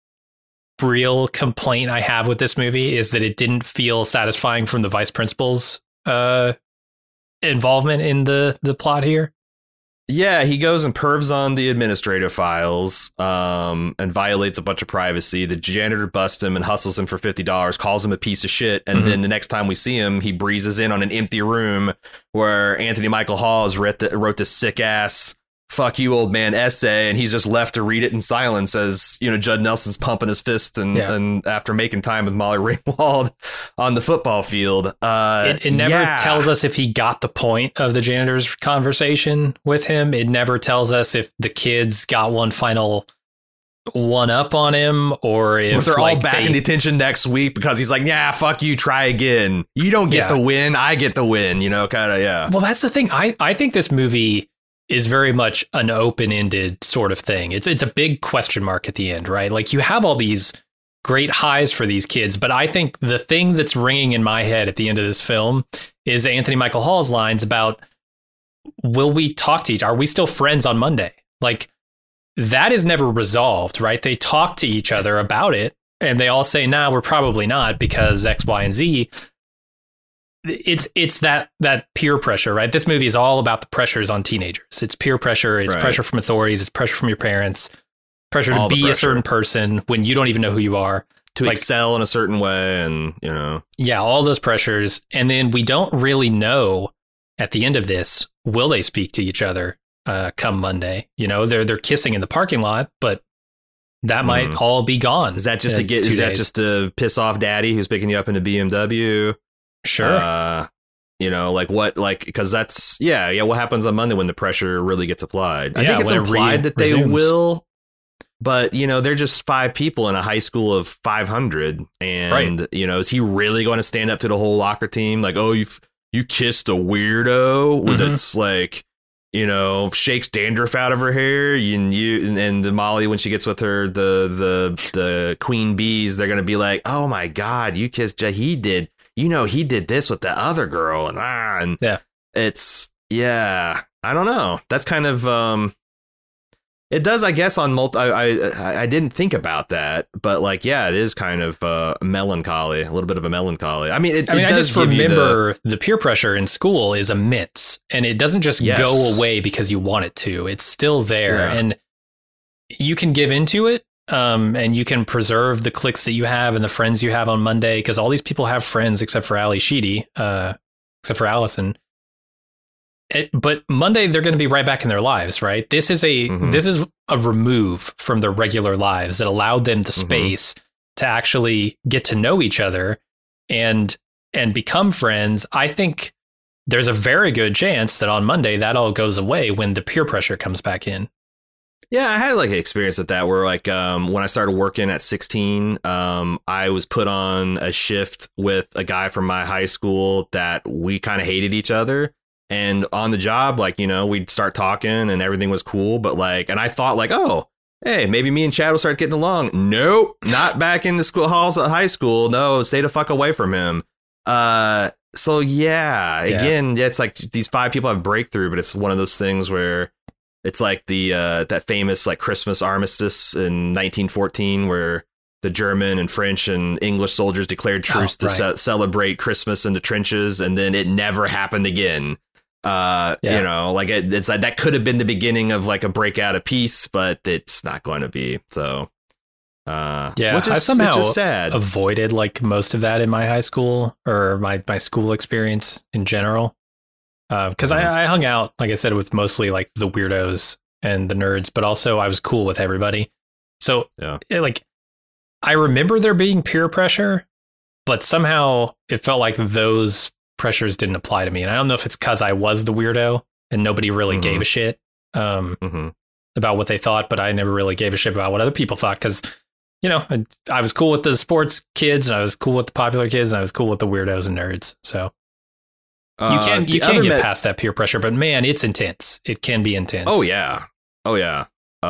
real complaint I have with this movie is that it didn't feel satisfying from the vice principal's uh, involvement in the, the plot here. Yeah, he goes and pervs on the administrative files um, and violates a bunch of privacy. The janitor busts him and hustles him for fifty dollars, calls him a piece of shit. And mm-hmm. then the next time we see him, he breezes in on an empty room where Anthony Michael Hall has wrote, the, wrote this sick ass fuck you, old man essay. And he's just left to read it in silence as, you know, Judd Nelson's pumping his fist and, yeah. and after making time with Molly Ringwald on the football field. Uh, it, it never yeah. tells us if he got the point of the janitor's conversation with him. It never tells us if the kids got one final one up on him or if, if they're like, all back they, in detention next week because he's like, yeah, fuck you, try again. You don't get yeah. the win. I get the win, you know, kind of. Yeah. Well, that's the thing. I, I think this movie is very much an open-ended sort of thing. It's it's a big question mark at the end, right? Like you have all these great highs for these kids, but I think the thing that's ringing in my head at the end of this film is Anthony Michael Hall's lines about, will we talk to each other? Are we still friends on Monday? Like that is never resolved, right? They talk to each other about it and they all say, nah, we're probably not because X, Y, and Z. It's it's that that peer pressure, right? This movie is all about the pressures on teenagers. It's peer pressure. It's right. pressure from authorities. It's pressure from your parents. Pressure all to be pressure. a certain person when you don't even know who you are. To like, excel in a certain way, and you know, yeah, all those pressures. And then we don't really know at the end of this, will they speak to each other uh, come Monday? You know, they're they're kissing in the parking lot, but that mm. might all be gone. Is that just to get? Is days. that just to piss off Daddy who's picking you up in a B M W? Sure. Uh, you know, like what, like, because that's, yeah, yeah. What happens on Monday when the pressure really gets applied? I yeah, think it's implied re- that they resumes. will, but, you know, they're just five people in a high school of five hundred. And, right. you know, is he really going to stand up to the whole locker team? Like, oh, you you kissed a weirdo mm-hmm. that's like, you know, shakes dandruff out of her hair. And you and, and the Molly, when she gets with her, the the the queen bees, they're going to be like, oh, my God, you kissed. He did. You know, he did this with the other girl. And, ah, and yeah, it's yeah, I don't know. That's kind of um, it does, I guess, on multi. I, I I didn't think about that, but like, yeah, it is kind of uh, melancholy, a little bit of a melancholy. I mean, it, I mean, it I does just remember the, the peer pressure in school is immense, and it doesn't just yes. go away because you want it to. It's still there, yeah. and you can give into it. Um, and you can preserve the cliques that you have and the friends you have on Monday, because all these people have friends except for Ali Sheedy, uh, except for Allison. it, but Monday they're going to be right back in their lives, right? This is a mm-hmm. this is a remove from their regular lives that allowed them the space mm-hmm. to actually get to know each other and and become friends. I think there's a very good chance that on Monday that all goes away when the peer pressure comes back in. Yeah, I had like an experience at that where like um, when I started working at sixteen, um, I was put on a shift with a guy from my high school that we kind of hated each other. And on the job, like, you know, we'd start talking and everything was cool. But like, and I thought like, oh, hey, maybe me and Chad will start getting along. Nope, not back in the school halls of high school. No, stay the fuck away from him. Uh, so, yeah, again, yeah. it's like these five people have breakthrough, but it's one of those things where it's like the uh, that famous like Christmas armistice in nineteen fourteen where the German and French and English soldiers declared truce oh, right. to ce- celebrate Christmas in the trenches. And then it never happened again. Uh, yeah. You know, like it, it's like that could have been the beginning of like a breakout of peace, but it's not going to be. So, uh, yeah, which is, I somehow which is sad. avoided like most of that in my high school or my, my school experience in general. Uh, cause mm-hmm. I, I hung out, like I said, with mostly like the weirdos and the nerds, but also I was cool with everybody. So yeah. it, like, I remember there being peer pressure, but somehow it felt like those pressures didn't apply to me. And I don't know if it's because I was the weirdo and nobody really mm-hmm. gave a shit um, mm-hmm. about what they thought, but I never really gave a shit about what other people thought because, you know, I, I was cool with the sports kids and I was cool with the popular kids and I was cool with the weirdos and nerds. So uh, you can you can get met- past that peer pressure, but man, it's intense. It can be intense. Oh, yeah. Oh, yeah.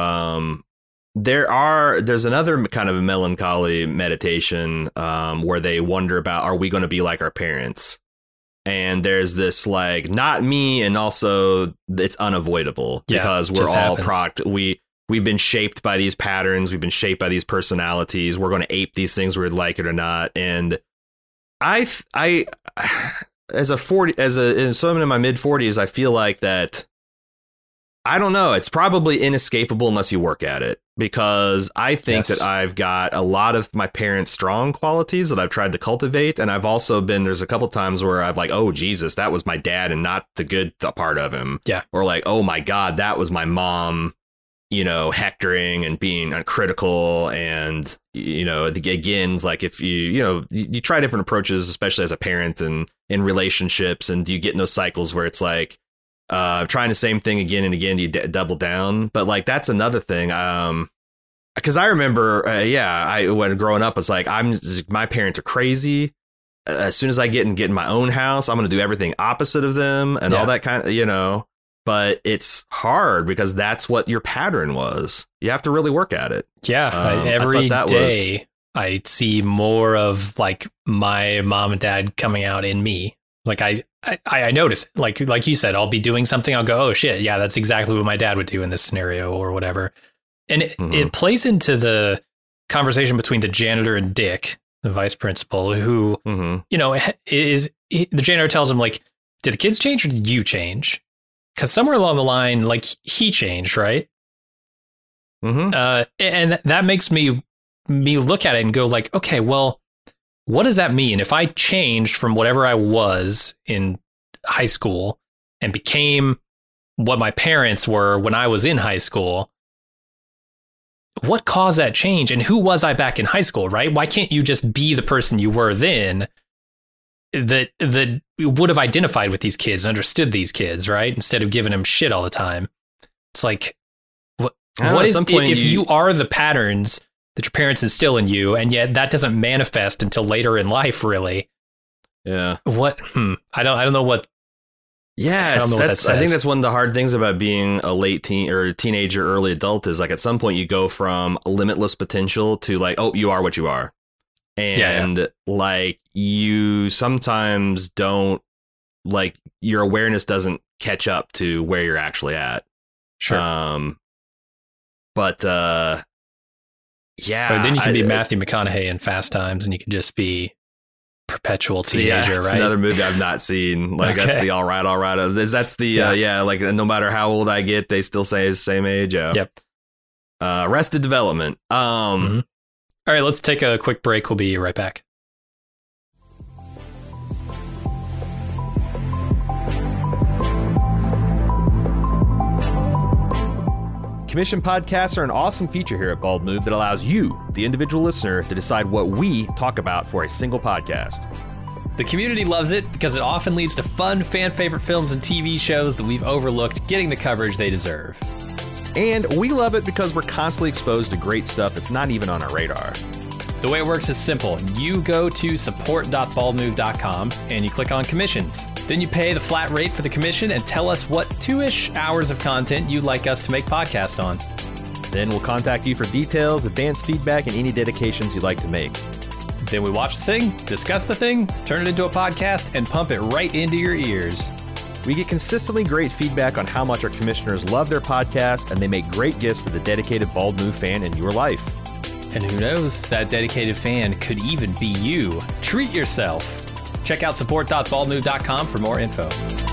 Um, there are there's another kind of a melancholy meditation um, where they wonder about, are we going to be like our parents? And there's this like not me. And also it's unavoidable yeah, because we're all product. We we've been shaped by these patterns. We've been shaped by these personalities. We're going to ape these things, whether we like it or not. And I I as a forty as a as someone in my mid forties, I feel like that. I don't know. It's probably inescapable unless you work at it, because I think yes. that I've got a lot of my parents' strong qualities that I've tried to cultivate. And I've also been there's a couple times where I've like, oh, Jesus, that was my dad and not the good part of him. Yeah. Or like, oh, my God, that was my mom, you know, hectoring and being uncritical. And, you know, again, it's like if you, you know, you, you try different approaches, especially as a parent and in relationships. And do you get in those cycles where it's like, uh trying the same thing again and again, you d- double down. But like that's another thing, um because I remember uh, yeah I when growing up it's like I'm my parents are crazy. Uh, as soon as I get and get in my own house, I'm gonna do everything opposite of them and yeah. all that kind of, you know. But it's hard because that's what your pattern was. You have to really work at it. Yeah. um, every I day was... I see more of like my mom and dad coming out in me. Like I, I, I notice, like, like you said, I'll be doing something. I'll go, oh shit. Yeah, that's exactly what my dad would do in this scenario or whatever. And it, mm-hmm. it plays into the conversation between the janitor and Dick, the vice principal, who, mm-hmm. you know, is he, the janitor tells him like, did the kids change or did you change? Because somewhere along the line, like he changed, right? Mm-hmm. Uh, and that makes me, me look at it and go like, okay, well, what does that mean? If I changed from whatever I was in high school and became what my parents were when I was in high school, what caused that change? And who was I back in high school, right? Why can't you just be the person you were then that that would have identified with these kids, understood these kids, right? Instead of giving them shit all the time. It's like, what, what is, if you... you are the patterns that your parents instill in you, and yet that doesn't manifest until later in life, really. Yeah. What? Hmm. I don't. I don't know what. Yeah, I, it's, know that's. what that I think that's one of the hard things about being a late teen or a teenager, early adult is like at some point you go from limitless potential to like, oh, you are what you are, and yeah, yeah. like you sometimes don't like your awareness doesn't catch up to where you're actually at. Sure. Um. But. uh Yeah, but then you can I, be Matthew McConaughey in Fast Times, and you can just be perpetual teenager, yeah, it's right? Another movie I've not seen. Like okay. That's the all right, all right. Is that's the yeah. Uh, yeah, like no matter how old I get, they still say it's the same age. Yeah. Yep. Uh, Arrested Development. Um. Mm-hmm. All right, let's take a quick break. We'll be right back. Commission podcasts are an awesome feature here at Bald Move that allows you, the individual listener, to decide what we talk about for a single podcast. The community loves it because it often leads to fun, fan-favorite films and T V shows that we've overlooked getting the coverage they deserve. And we love it because we're constantly exposed to great stuff that's not even on our radar. The way it works is simple. You go to support dot bald move dot com and you click on commissions. Then you pay the flat rate for the commission and tell us what two-ish hours of content you'd like us to make podcast on. Then we'll contact you for details, advanced feedback, and any dedications you'd like to make. Then we watch the thing, discuss the thing, turn it into a podcast, and pump it right into your ears. We get consistently great feedback on how much our commissioners love their podcast, and they make great gifts for the dedicated Bald Move fan in your life. And who knows, that dedicated fan could even be you. Treat yourself. Check out support dot bald move dot com for more info.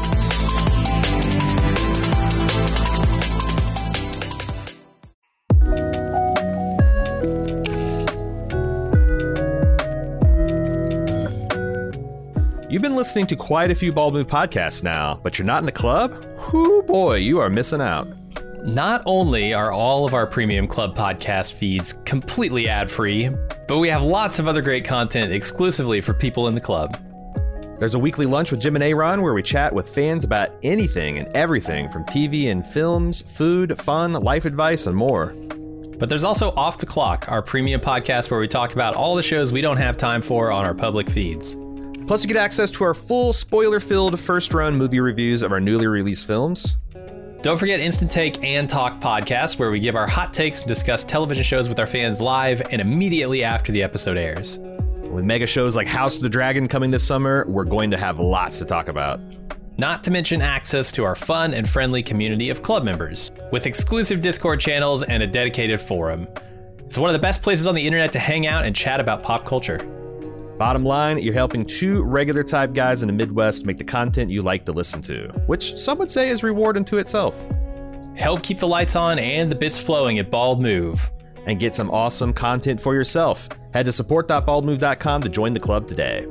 You've been listening to quite a few Bald Move podcasts now, but you're not in the club? Whoo boy, you are missing out. Not only are all of our premium club podcast feeds completely ad-free, but we have lots of other great content exclusively for people in the club. There's a weekly lunch with Jim and Aaron where we chat with fans about anything and everything from T V and films, food, fun, life advice, and more. But there's also Off the Clock, our premium podcast where we talk about all the shows we don't have time for on our public feeds. Plus, you get access to our full spoiler-filled first-run movie reviews of our newly released films. Don't forget Instant Take and Talk podcast, where we give our hot takes and discuss television shows with our fans live and immediately after the episode airs. With mega shows like House of the Dragon coming this summer, we're going to have lots to talk about. Not to mention access to our fun and friendly community of club members, with exclusive Discord channels and a dedicated forum. It's one of the best places on the internet to hang out and chat about pop culture. Bottom line, you're helping two regular type guys in the Midwest make the content you like to listen to, which some would say is reward unto itself. Help keep the lights on and the bits flowing at Bald Move. And get some awesome content for yourself. Head to support dot bald move dot com to join the club today.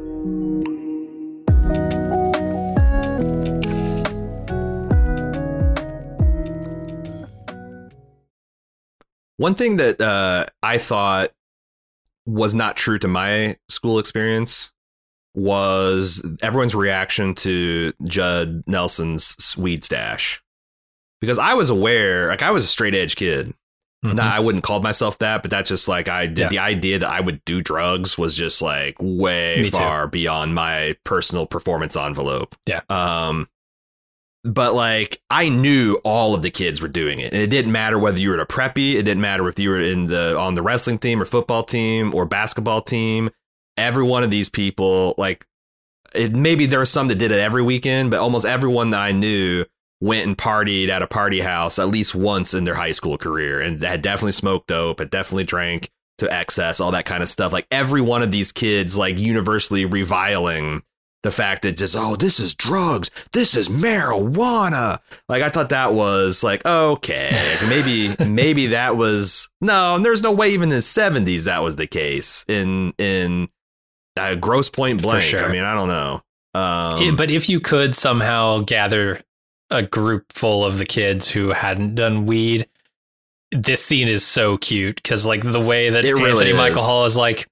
One thing that uh, I thought was not true to my school experience was everyone's reaction to Judd Nelson's weed stash. Because I was aware, like I was a straight edge kid. Mm-hmm. Nah, I wouldn't call myself that, but that's just like I did. Yeah. The idea that I would do drugs was just like way Me far too. beyond my personal performance envelope. Yeah. Um, but like I knew all of the kids were doing it, and it didn't matter whether you were at a preppy. It didn't matter if you were in the on the wrestling team or football team or basketball team. Every one of these people, like it, maybe there were some that did it every weekend, but almost everyone that I knew went and partied at a party house at least once in their high school career and had definitely smoked dope, had definitely drank to excess, all that kind of stuff. Like every one of these kids, like universally reviling the fact that just, oh, this is drugs. This is marijuana. Like I thought that was like, okay, maybe, maybe that was no, and there's no way even in the seventies that was the case in, in uh, Grosse Pointe Blank. Sure. I mean, I don't know. Um, it, but if you could somehow gather a group full of the kids who hadn't done weed, this scene is so cute because like the way that it Anthony really Michael Hall is like,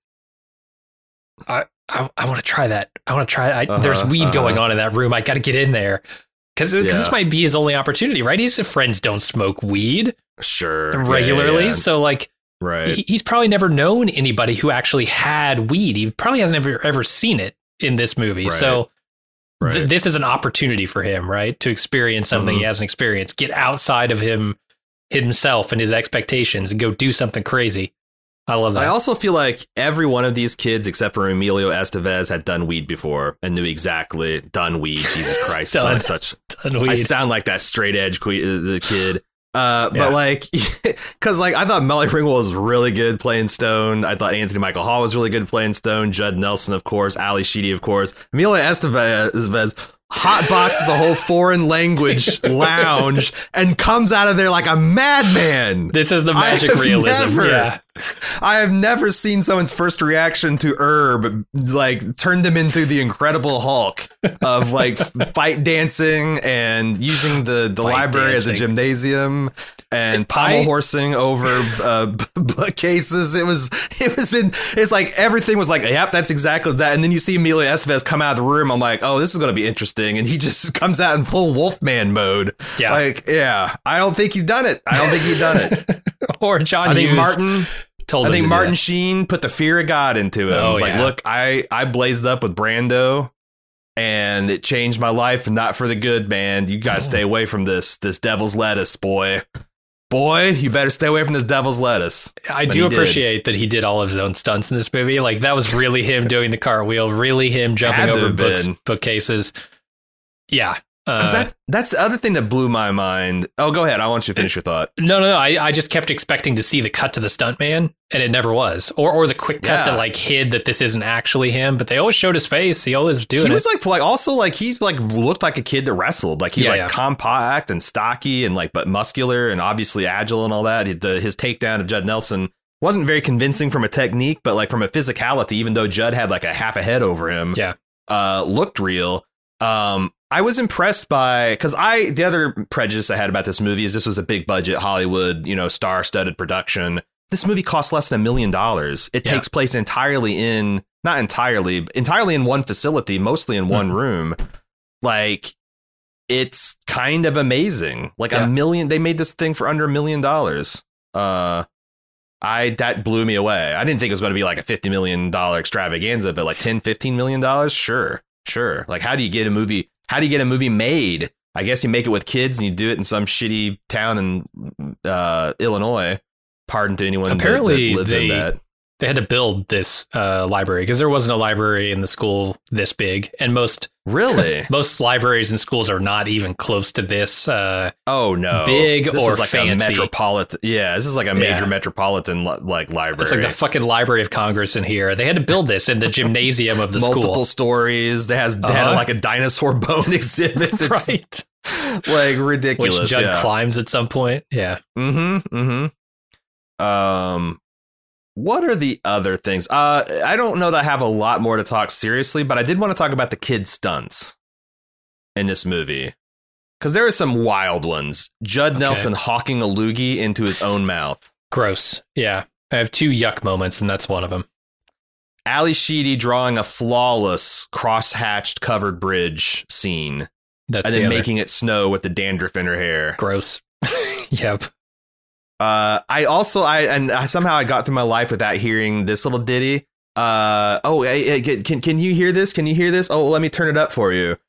I I, I want to try that. I want to try. I, uh-huh, there's weed uh-huh. going on in that room. I got to get in there because yeah. this might be his only opportunity, right? His friends don't smoke weed, sure, regularly. Yeah, yeah. So like, right? He, he's probably never known anybody who actually had weed. He probably hasn't ever ever seen it in this movie. Right. So. Right. Th- this is an opportunity for him, right? To experience something mm-hmm. he hasn't experienced, get outside of him himself and his expectations and go do something crazy. I love that. I also feel like every one of these kids, except for Emilio Estevez, had done weed before and knew exactly done weed. Jesus Christ. done, such, done weed. I sound like that straight edge que- kid. Uh, yeah. But like, because like I thought Molly Ringwald was really good playing Stone. I thought Anthony Michael Hall was really good playing Stone. Judd Nelson, of course. Ali Sheedy, of course. Emilio Estevez hotboxes the whole foreign language lounge and comes out of there like a madman. This is the magic realism. Never, yeah. I have never seen someone's first reaction to Herb like turn them into the Incredible Hulk of like fight dancing and using the, the library dancing. as a gymnasium and pommel I, horsing over uh, bookcases. It was it was in it's like everything was like, yep, that's exactly that. And then you see Emilio Estevez come out of the room. I'm like, oh, this is going to be interesting. And he just comes out in full Wolfman mode. Yeah. Like, yeah, I don't think he's done it. I don't think he's done it. Or John I think Hughes Martin. Told I think Martin that. Sheen put the fear of God into him. Oh, like, yeah. look, I, I blazed up with Brando and it changed my life and not for the good, man. You guys oh. stay away from this, this devil's lettuce, boy. Boy, you better stay away from this devil's lettuce. I but do appreciate did. that he did all of his own stunts in this movie. Like, that was really him doing the cartwheel, really him jumping over books, bookcases. Yeah. Because uh, that, that's the other thing that blew my mind. Oh, go ahead. I want you to finish your thought. No, no, no. I, I just kept expecting to see the cut to the stuntman, and it never was. Or or the quick cut yeah. that like hid that this isn't actually him. But they always showed his face. He always doing it. He was it. like, like also like he's like looked like a kid that wrestled. Like he's yeah, like yeah. compact and stocky and like but muscular and obviously agile and all that. He, the, his takedown of Judd Nelson wasn't very convincing from a technique, but like from a physicality, even though Judd had like a half a head over him, yeah, uh, looked real. Um, I was impressed by because I the other prejudice I had about this movie is this was a big budget Hollywood, you know, star studded production. This movie cost less than a million dollars. It yeah. takes place entirely in not entirely, entirely in one facility, mostly in one mm. room. Like, it's kind of amazing. Like yeah. a million. They made this thing for under a million dollars. Uh, I that blew me away. I didn't think it was going to be like a fifty million dollars extravaganza, but like ten, fifteen million dollars. Sure. Sure. Like, how do you get a movie? How do you get a movie made? I guess you make it with kids and you do it in some shitty town in uh, Illinois. Pardon to anyone Apparently, that, that lives they, in that. They had to build this uh, library because there wasn't a library in the school this big. And most really most libraries and schools are not even close to this. Uh, oh, no. Big this or is like fancy. A metropolitan. Yeah, this is like a major yeah. metropolitan like library. It's like the fucking Library of Congress in here. They had to build this in the gymnasium of the Multiple school. Multiple stories. They, has, uh-huh. they had like a dinosaur bone exhibit. It's right. Like ridiculous. Which Judd yeah. climbs at some point. Yeah. Mm-hmm. Mm-hmm. Um... What are the other things? Uh, I don't know that I have a lot more to talk seriously, but I did want to talk about the kid stunts in this movie. Because there are some wild ones. Judd okay. Nelson hawking a loogie into his own mouth. Gross. Yeah. I have two yuck moments, and that's one of them. Ali Sheedy drawing a flawless cross-hatched covered bridge scene. That's and then the making it snow with the dandruff in her hair. Gross. Yep. Uh, I also I and I, somehow I got through my life without hearing this little ditty. Uh, oh, hey, hey, can can you hear this? Can you hear this? Oh, let me turn it up for you.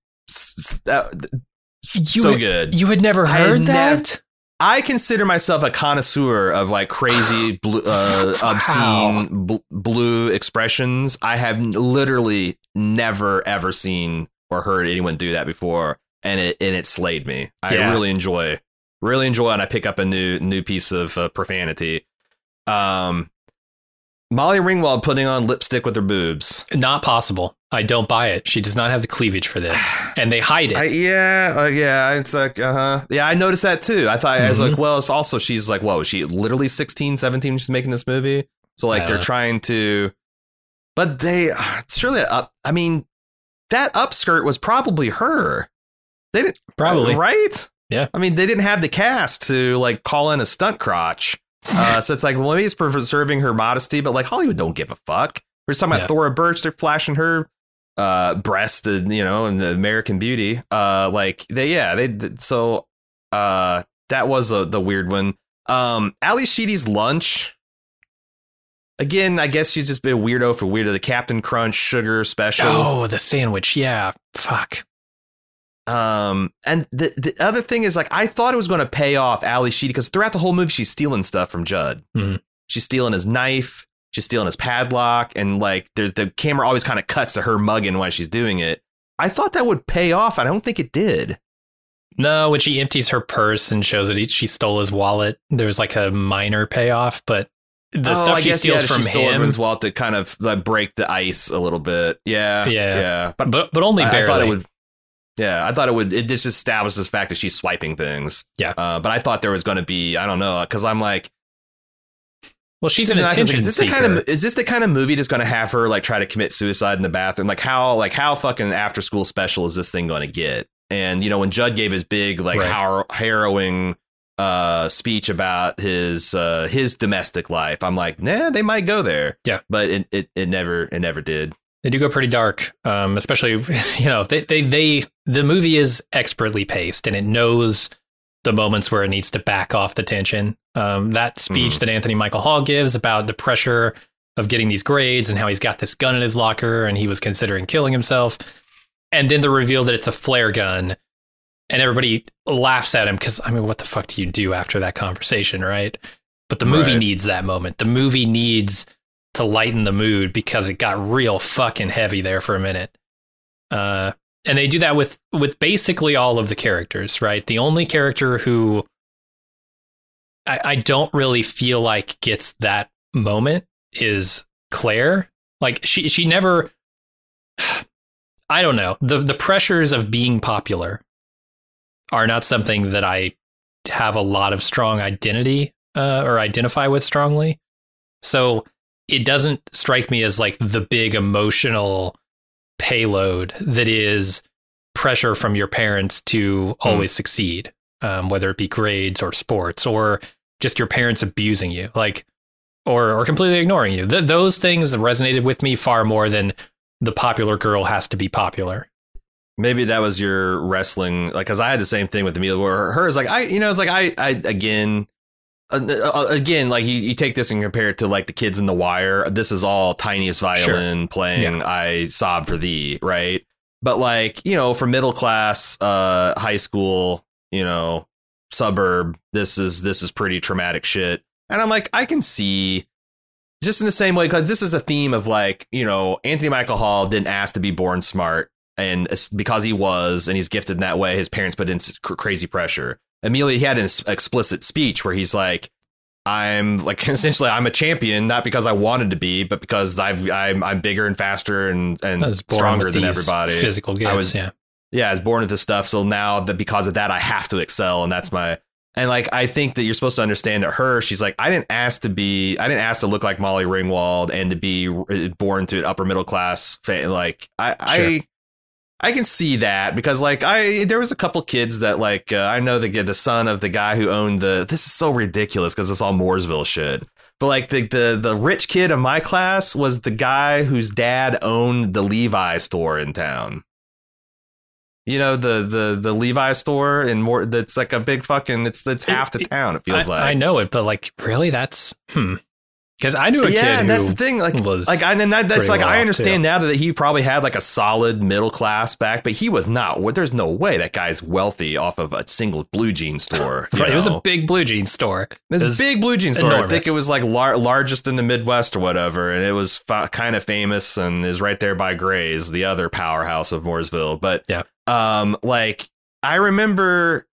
That, you so had, good. You had never heard I that? Nev- I consider myself a connoisseur of like crazy, blue, uh, obscene wow. bl- blue expressions. I have literally never ever seen or heard anyone do that before, and it and it slayed me. I yeah. really enjoy. Really enjoy and I pick up a new new piece of uh, profanity. Um, Molly Ringwald putting on lipstick with her boobs. Not possible. I don't buy it. She does not have the cleavage for this, and they hide it. I, yeah, uh, yeah. It's like, uh huh. Yeah, I noticed that too. I thought mm-hmm. I was like, well, it's also she's like, whoa, was she literally sixteen, seventeen when she's making this movie? So like, uh, they're trying to, but they surely up. I mean, that upskirt was probably her. They didn't probably right. Yeah. I mean, they didn't have the cast to like call in a stunt crotch. Uh, so it's like, well, maybe it's preserving her modesty, but like Hollywood don't give a fuck. We're just talking about yeah. Thora Birch. They're flashing her uh, breast, and, you know, and the American Beauty. Uh, like they, yeah, they. So uh, that was a, the weird one. Um, Ali Sheedy's lunch. Again, I guess she's just been a weirdo for weirdo. The Captain Crunch sugar special. Oh, the sandwich. Yeah. Fuck. Um, and the the other thing is, like, I thought it was going to pay off Ali Sheedy because throughout the whole movie, she's stealing stuff from Judd. Mm-hmm. She's stealing his knife. She's stealing his padlock. And like, there's the camera always kind of cuts to her mugging while she's doing it. I thought that would pay off. I don't think it did. No, when she empties her purse and shows that he, she stole his wallet, there's like a minor payoff. But the oh, stuff I she guess, steals yeah, from she stole him, everyone's wallet to kind of like break the ice a little bit. Yeah, yeah, yeah. But but but only I, barely. I thought it would. Yeah, I thought it would. It just establishes the fact that she's swiping things. Yeah. Uh, but I thought there was going to be, I don't know, because I'm like, Well, she's Stephen an Knight was attention like, is this seeker. the kind of is this the kind of movie that's going to have her like try to commit suicide in the bathroom? Like how like how fucking after school special is this thing going to get? And you know, when Judd gave his big like Right. har- harrowing uh speech about his uh his domestic life, I'm like, nah, they might go there. Yeah. But it it, it never it never did. They do go pretty dark, um, especially, you know, they, they, they, the movie is expertly paced and it knows the moments where it needs to back off the tension. Um, that speech Mhm. that Anthony Michael Hall gives about the pressure of getting these grades and how he's got this gun in his locker and he was considering killing himself. And then the reveal that it's a flare gun and everybody laughs at him because, I mean, what the fuck do you do after that conversation, right? But the movie Right. needs that moment. The movie needs to lighten the mood because it got real fucking heavy there for a minute. Uh, and they do that with, with basically all of the characters, right? The only character who I, I don't really feel like gets that moment is Claire. Like she, she never, I don't know. The, the pressures of being popular are not something that I have a lot of strong identity uh, or identify with strongly. So it doesn't strike me as like the big emotional payload that is pressure from your parents to always mm. succeed, um, whether it be grades or sports or just your parents abusing you, like, or or completely ignoring you. Th- those things resonated with me far more than the popular girl has to be popular. Maybe that was your wrestling, like, because I had the same thing with Emilia, where hers, like, I, you know, it's like I, I again. Uh, again, like you, you take this and compare it to like the Kids in the Wire. This is all Tiniest Violin sure. playing yeah. I Sob for Thee, right? But like, you know, for middle class, uh, high school, you know, suburb, this is this is pretty traumatic shit. And I'm like, I can see just in the same way, because this is a theme of like, you know, Anthony Michael Hall didn't ask to be born smart, and because he was and he's gifted in that way, his parents put in crazy pressure. Emilia, he had an explicit speech where he's like, I'm like, essentially, I'm a champion, not because I wanted to be, but because I've, I'm, I'm bigger and faster and, and stronger than everybody. Physical gifts, I was, yeah. Yeah, I was born with this stuff. So now that because of that, I have to excel. And that's my, and like, I think that you're supposed to understand that her, she's like, I didn't ask to be, I didn't ask to look like Molly Ringwald and to be born to an upper middle class. Like, I, sure. I, I can see that because like I there was a couple kids that like uh, I know the the son of the guy who owned the this is so ridiculous because it's all Mooresville shit. But like the, the the rich kid in my class was the guy whose dad owned the Levi store in town. You know, the the the Levi store in more that's like a big fucking it's it's half the town. It feels I, like I know it, but like really, that's hmm. Because I knew a yeah, kid and that's who the thing. Like, was like, I, and that, that's like well I understand too. now that he probably had like a solid middle class back, but he was not. There's no way that guy's wealthy off of a single blue jean store. Right, it was a big blue jean store. It was, it was a big blue jean store. enormous. I think it was like lar- largest in the Midwest or whatever, and it was fa- kind of famous and is right there by Gray's, the other powerhouse of Mooresville. But yeah, um, like I remember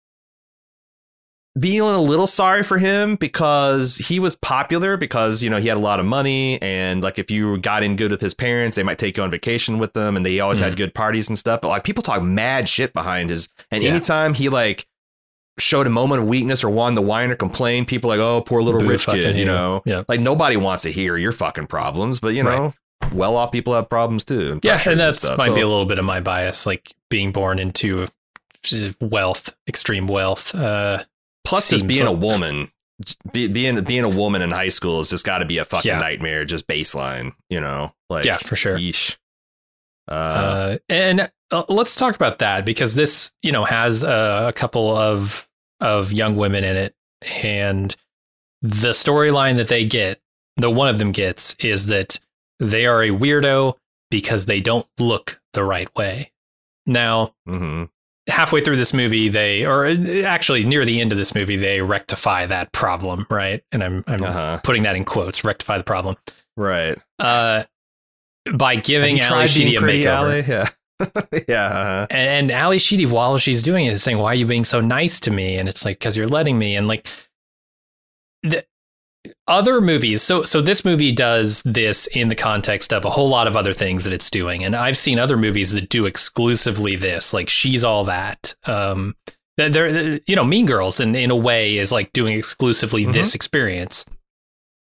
being a little sorry for him because he was popular because, you know, he had a lot of money. And like if you got in good with his parents, they might take you on vacation with them. And they always mm. had good parties and stuff. But like people talk mad shit behind his. And yeah. anytime he like showed a moment of weakness or wanted to whine or complain, people like, oh, poor little Boo rich kid, you know, yeah. like nobody wants to hear your fucking problems. But, you know, right. well off people have problems, too. And yeah. And that's and might so, be a little bit of my bias, like being born into wealth, extreme wealth. Uh, Plus, just being like, a woman, be, being being a woman in high school has just got to be a fucking yeah. nightmare. Just baseline, you know, like yeah, for sure. Yeesh. Uh, uh, and uh, let's talk about that because this, you know, has uh, a couple of of young women in it, and the storyline that they get, the one of them gets, is that they are a weirdo because they don't look the right way. Now. Mm-hmm. Halfway through this movie, they, or actually near the end of this movie, they rectify that problem, right? And I'm I'm uh-huh. putting that in quotes, rectify the problem. Right. Uh, by giving Ally Sheedy a makeover. Ally? Yeah. yeah. Uh-huh. And, and Ally Sheedy, while she's doing it, is saying, why are you being so nice to me? And it's like, because you're letting me. And like, the other movies, so so this movie does this in the context of a whole lot of other things that it's doing, and I've seen other movies that do exclusively this, like She's All That. Um, they're, you know, Mean Girls, in in a way, is like doing exclusively mm-hmm. this experience.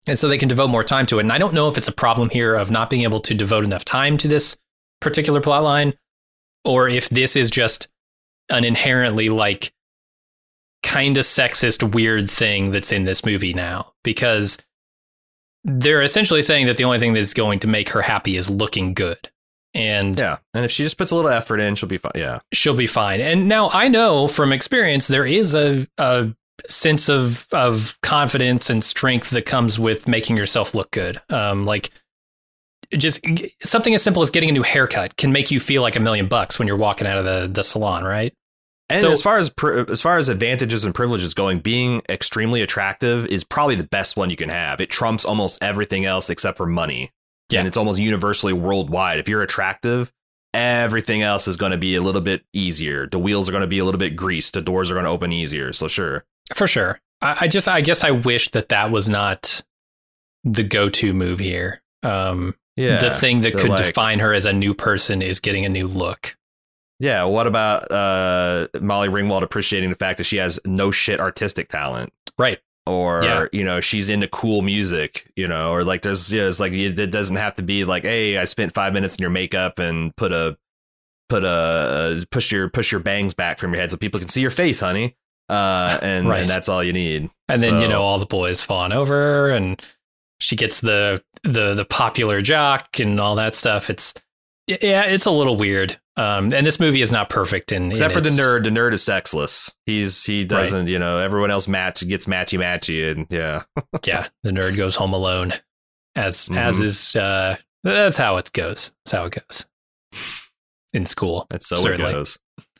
And so they can devote more time to it. And I don't know if it's a problem here of not being able to devote enough time to this particular plot line, or if this is just an inherently like kind of sexist, weird thing that's in this movie now, because they're essentially saying that the only thing that's going to make her happy is looking good. And yeah, and if she just puts a little effort in, she'll be fine. Yeah, she'll be fine. And now I know from experience, there is a, a sense of, of confidence and strength that comes with making yourself look good. Um, like just something as simple as getting a new haircut can make you feel like a million bucks when you're walking out of the, the salon, right? And so, as far as as far as advantages and privileges going, being extremely attractive is probably the best one you can have. It trumps almost everything else except for money. Yeah. And it's almost universally worldwide. If you're attractive, everything else is going to be a little bit easier. The wheels are going to be a little bit greased. The doors are going to open easier. So sure. For sure. I, I just I guess I wish that that was not the go-to move here. Um, yeah, the thing that could like, define her as a new person is getting a new look. Yeah, what about uh, Molly Ringwald appreciating the fact that she has no shit artistic talent? Right. Or, yeah. you know, she's into cool music, you know, or like there's, you know, it's like it doesn't have to be like, hey, I spent five minutes in your makeup and put a put a push your push your bangs back from your head so people can see your face, honey. Uh, and, right. and that's all you need. And then, so, you know, all the boys fawn over her and she gets the the the popular jock and all that stuff. It's yeah, it's a little weird. Um, and this movie is not perfect in except in for its... the nerd. The nerd is sexless. He's he doesn't, right. you know, everyone else match gets matchy matchy. And yeah, yeah. The nerd goes home alone as mm-hmm. as is. Uh, that's how it goes. That's how it goes in school. That's so certainly. It goes.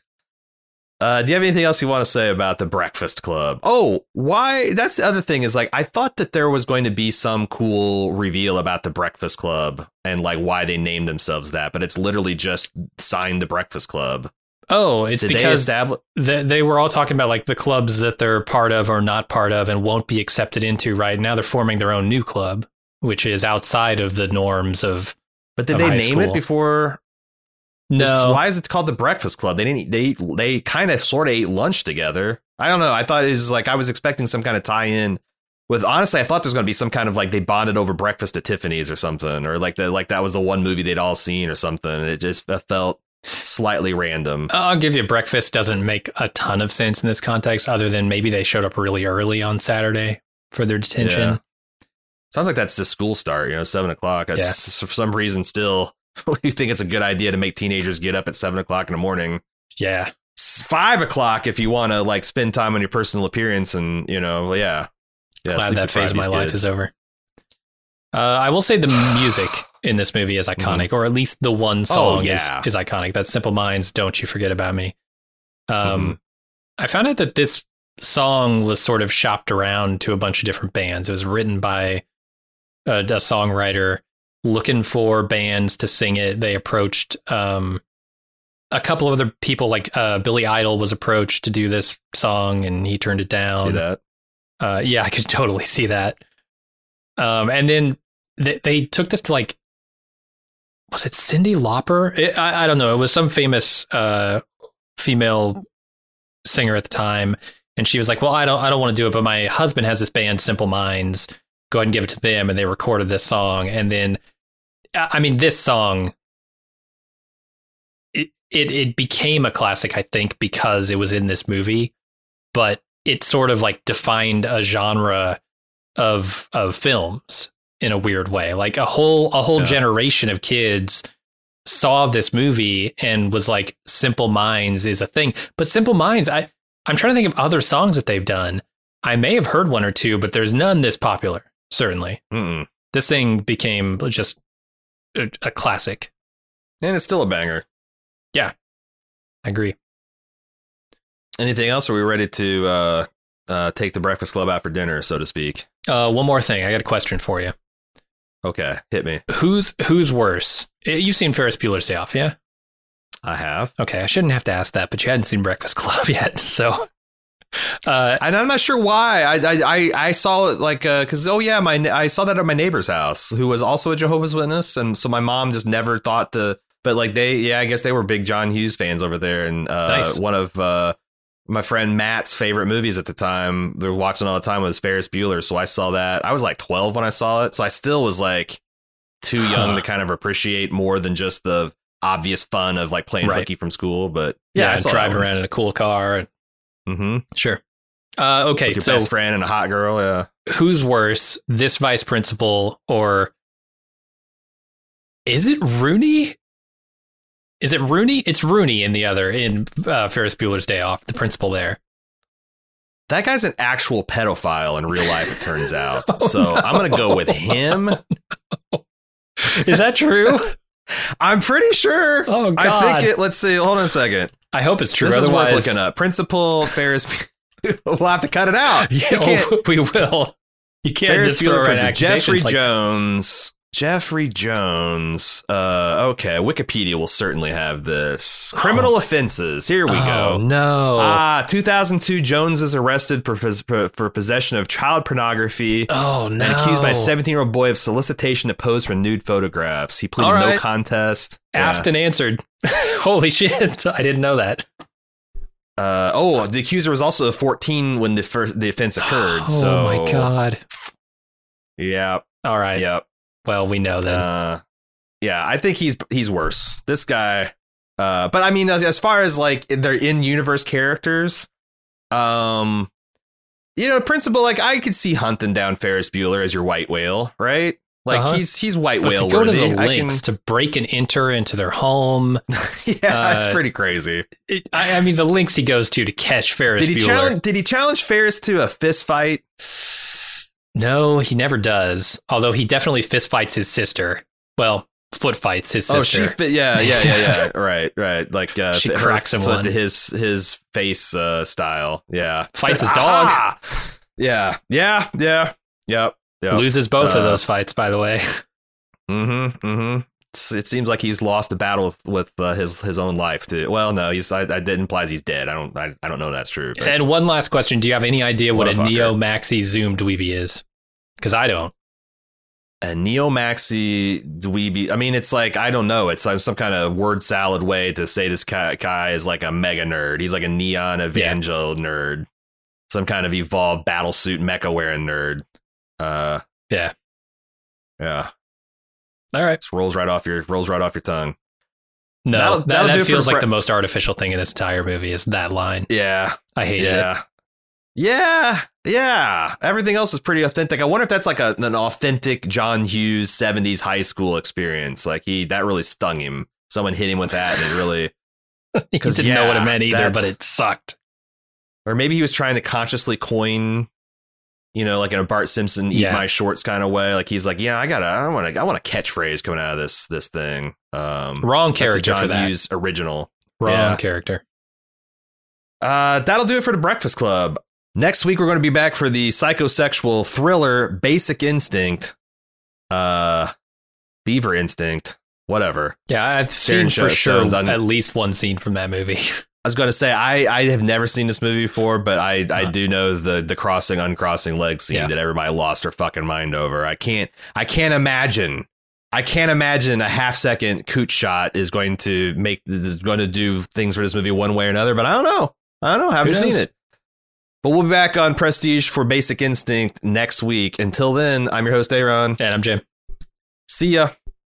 Uh, do you have anything else you want to say about the Breakfast Club? Oh, why? That's the other thing is like I thought that there was going to be some cool reveal about the Breakfast Club and like why they named themselves that. But it's literally just signed the Breakfast Club. Oh, it's Did because they, establ- they, they were all talking about like the clubs that they're part of or not part of and won't be accepted into. Right now, they're forming their own new club, which is outside of the norms of. But did of they high name school. it before? No. It's, why is it called the Breakfast Club? They didn't. They they kind of sort of ate lunch together. I don't know. I thought it was like I was expecting some kind of tie in with. Honestly, I thought there's going to be some kind of like they bonded over breakfast at Tiffany's or something, or like the like that was the one movie they'd all seen or something. And it just felt slightly random. I'll give you breakfast doesn't make a ton of sense in this context, other than maybe they showed up really early on Saturday for their detention. Yeah. Sounds like that's the school start. You know, seven o'clock. That's yeah. for some reason still. You think it's a good idea to make teenagers get up at seven o'clock in the morning? Yeah. Five o'clock if you want to like spend time on your personal appearance and, you know, yeah. yeah Glad that phase of my life is over. Uh, I will say the music in this movie is iconic, mm-hmm. or at least the one song oh, yeah. is, is iconic. That's Simple Minds, Don't You Forget About Me. Um, mm-hmm. I found out that this song was sort of shopped around to a bunch of different bands. It was written by a, a songwriter looking for bands to sing it. They approached um, a couple of other people, like uh, Billy Idol was approached to do this song, and he turned it down. See that? Uh, yeah, I could totally see that. Um, and then they, they took this to like, was it Cyndi Lauper? It, I, I don't know. It was some famous uh, female singer at the time, and she was like, "Well, I don't, I don't want to do it, but my husband has this band, Simple Minds. Go ahead and give it to them." And they recorded this song, and then. I mean, this song, it, it it became a classic, I think, because it was in this movie, but it sort of like defined a genre of of films in a weird way. Like a whole a whole yeah. generation of kids saw this movie and was like, Simple Minds is a thing. But Simple Minds, I, I'm trying to think of other songs that they've done. I may have heard one or two, but there's none this popular, certainly. Mm-mm. This thing became just a, a classic. And it's still a banger. Yeah, I agree. Anything else? Are we ready to uh, uh, take the Breakfast Club out for dinner, so to speak? Uh, one more thing. I got a question for you. Okay, hit me. Who's who's worse? You've seen Ferris Bueller's Day Off, yeah? I have. Okay, I shouldn't have to ask that, but you hadn't seen Breakfast Club yet, so... Uh, and I'm not sure why. I I I saw it like because uh, oh yeah, my I saw that at my neighbor's house, who was also a Jehovah's Witness, and so my mom just never thought to. But like they, yeah, I guess they were big John Hughes fans over there, and uh, nice. one of uh, my friend Matt's favorite movies at the time, they were watching all the time, was Ferris Bueller. So I saw that. I was like twelve when I saw it. So I still was like too young Huh. to kind of appreciate more than just the obvious fun of like playing Right. hooky from school. But Yeah, yeah, I and saw driving around in a cool car. And, Mm-hmm. sure. Uh, okay, With your so best friend and a hot girl. Yeah. who's worse, this vice principal or is it Rooney? Is it Rooney? It's Rooney in the other in uh, Ferris Bueller's Day Off, the principal there. That guy's an actual pedophile in real life, it turns out. Oh, so no. I'm going to go with him. Is that true? I'm pretty sure. Oh God! I think it. Let's see. Hold on a second. I hope it's true. This Otherwise, is worth looking up. Principal Ferris. We'll have to cut it out. Yeah, You can't- we will. You can't Ferris just throw Bueller around Principal. Jeffrey accusations like Jones. Jeffrey Jones. Uh, okay, Wikipedia will certainly have this. Criminal offenses. Here we oh, go. No. Ah, two thousand two. Jones is arrested for, for, for possession of child pornography. oh no. And accused by a seventeen-year-old boy of solicitation to pose for nude photographs. He pleaded All right. no contest. Asked Yeah. and answered. Holy shit! I didn't know that. Uh, oh, the accuser was also fourteen when the first the offense occurred. Oh so my God! Yeah, All right. yeah, Well, we know then. uh, yeah. I think he's he's worse. This guy. Uh, but I mean, as, as far as like they're in universe characters, um, you know, principal. Like I could see hunting down Ferris Bueller as your white whale, right? Like Uh-huh. he's he's white but whale to go to worthy. the I links to break and enter into their home. can, yeah, it's uh, pretty crazy. It, I, I mean, the links he goes to to catch Ferris Did he Bueller. challenge? Did he challenge Ferris to a fist fight? No, he never does. Although he definitely fist fights his sister. Well, foot fights his Oh, sister. she fit. Yeah, yeah, yeah, yeah. right, right. Like uh, She her cracks him foot one. to his his face uh, style. Yeah, Fights his dog. Ah! Yeah, yeah, yeah, yep, yep. Loses both Uh, of those fights, by the way. Mm-hmm. Mm-hmm. It's, it seems like he's lost a battle with, with uh, his his own life too. Well, no, he's. I, I that implies he's dead. I don't. I, I don't know if that's true. But And one last question: do you have any idea what, What a a fucker. Neo Maxi Zoom dweeby is? Because I don't. a neo maxi dweeby. I mean, it's like I don't know. It's like some kind of word salad way to say this guy, guy is like a mega nerd. He's like a neon evangel nerd, some kind of evolved battlesuit mecha wearing nerd. Uh, Yeah. yeah. All right. Just rolls right off your rolls right off your tongue. No, That'll- that, that'll that do it for feels the like pre- the most artificial thing in this entire movie is that line. Yeah. I hate it. Yeah. Yeah. Yeah. Everything else is pretty authentic. I wonder if that's like a, an authentic John Hughes seventies high school experience. Like he, that really stung him. Someone hit him with that and it really, He 'Cause, didn't know what it yeah, meant either, that's- but it sucked. or maybe he was trying to consciously coin, you know, like in a Bart Simpson eat Yeah. my shorts kind of way. Like he's like, yeah, I gotta, I want to, I want a catchphrase coming out of this, this thing. Um, Wrong that's a character John for that. Hughes original. Wrong yeah. character. Uh, that'll do it for the Breakfast Club. Next week, we're going to be back for the psychosexual thriller Basic Instinct. Uh, Beaver Instinct, whatever. Yeah, I've Sharon seen for sure Stone's on- at least one scene from that movie. I was going to say, I, I have never seen this movie before, but I, I Huh. do know the the crossing, uncrossing leg scene Yeah. that everybody lost their fucking mind over. I can't, I can't imagine. I can't imagine a half second cooch shot is going to make is going to do things for this movie one way or another. But I don't know. I don't know. I haven't Who seen knows? it. But we'll be back on Prestige for Basic Instinct next week. Until then, I'm your host, Aaron. And I'm Jim. See ya.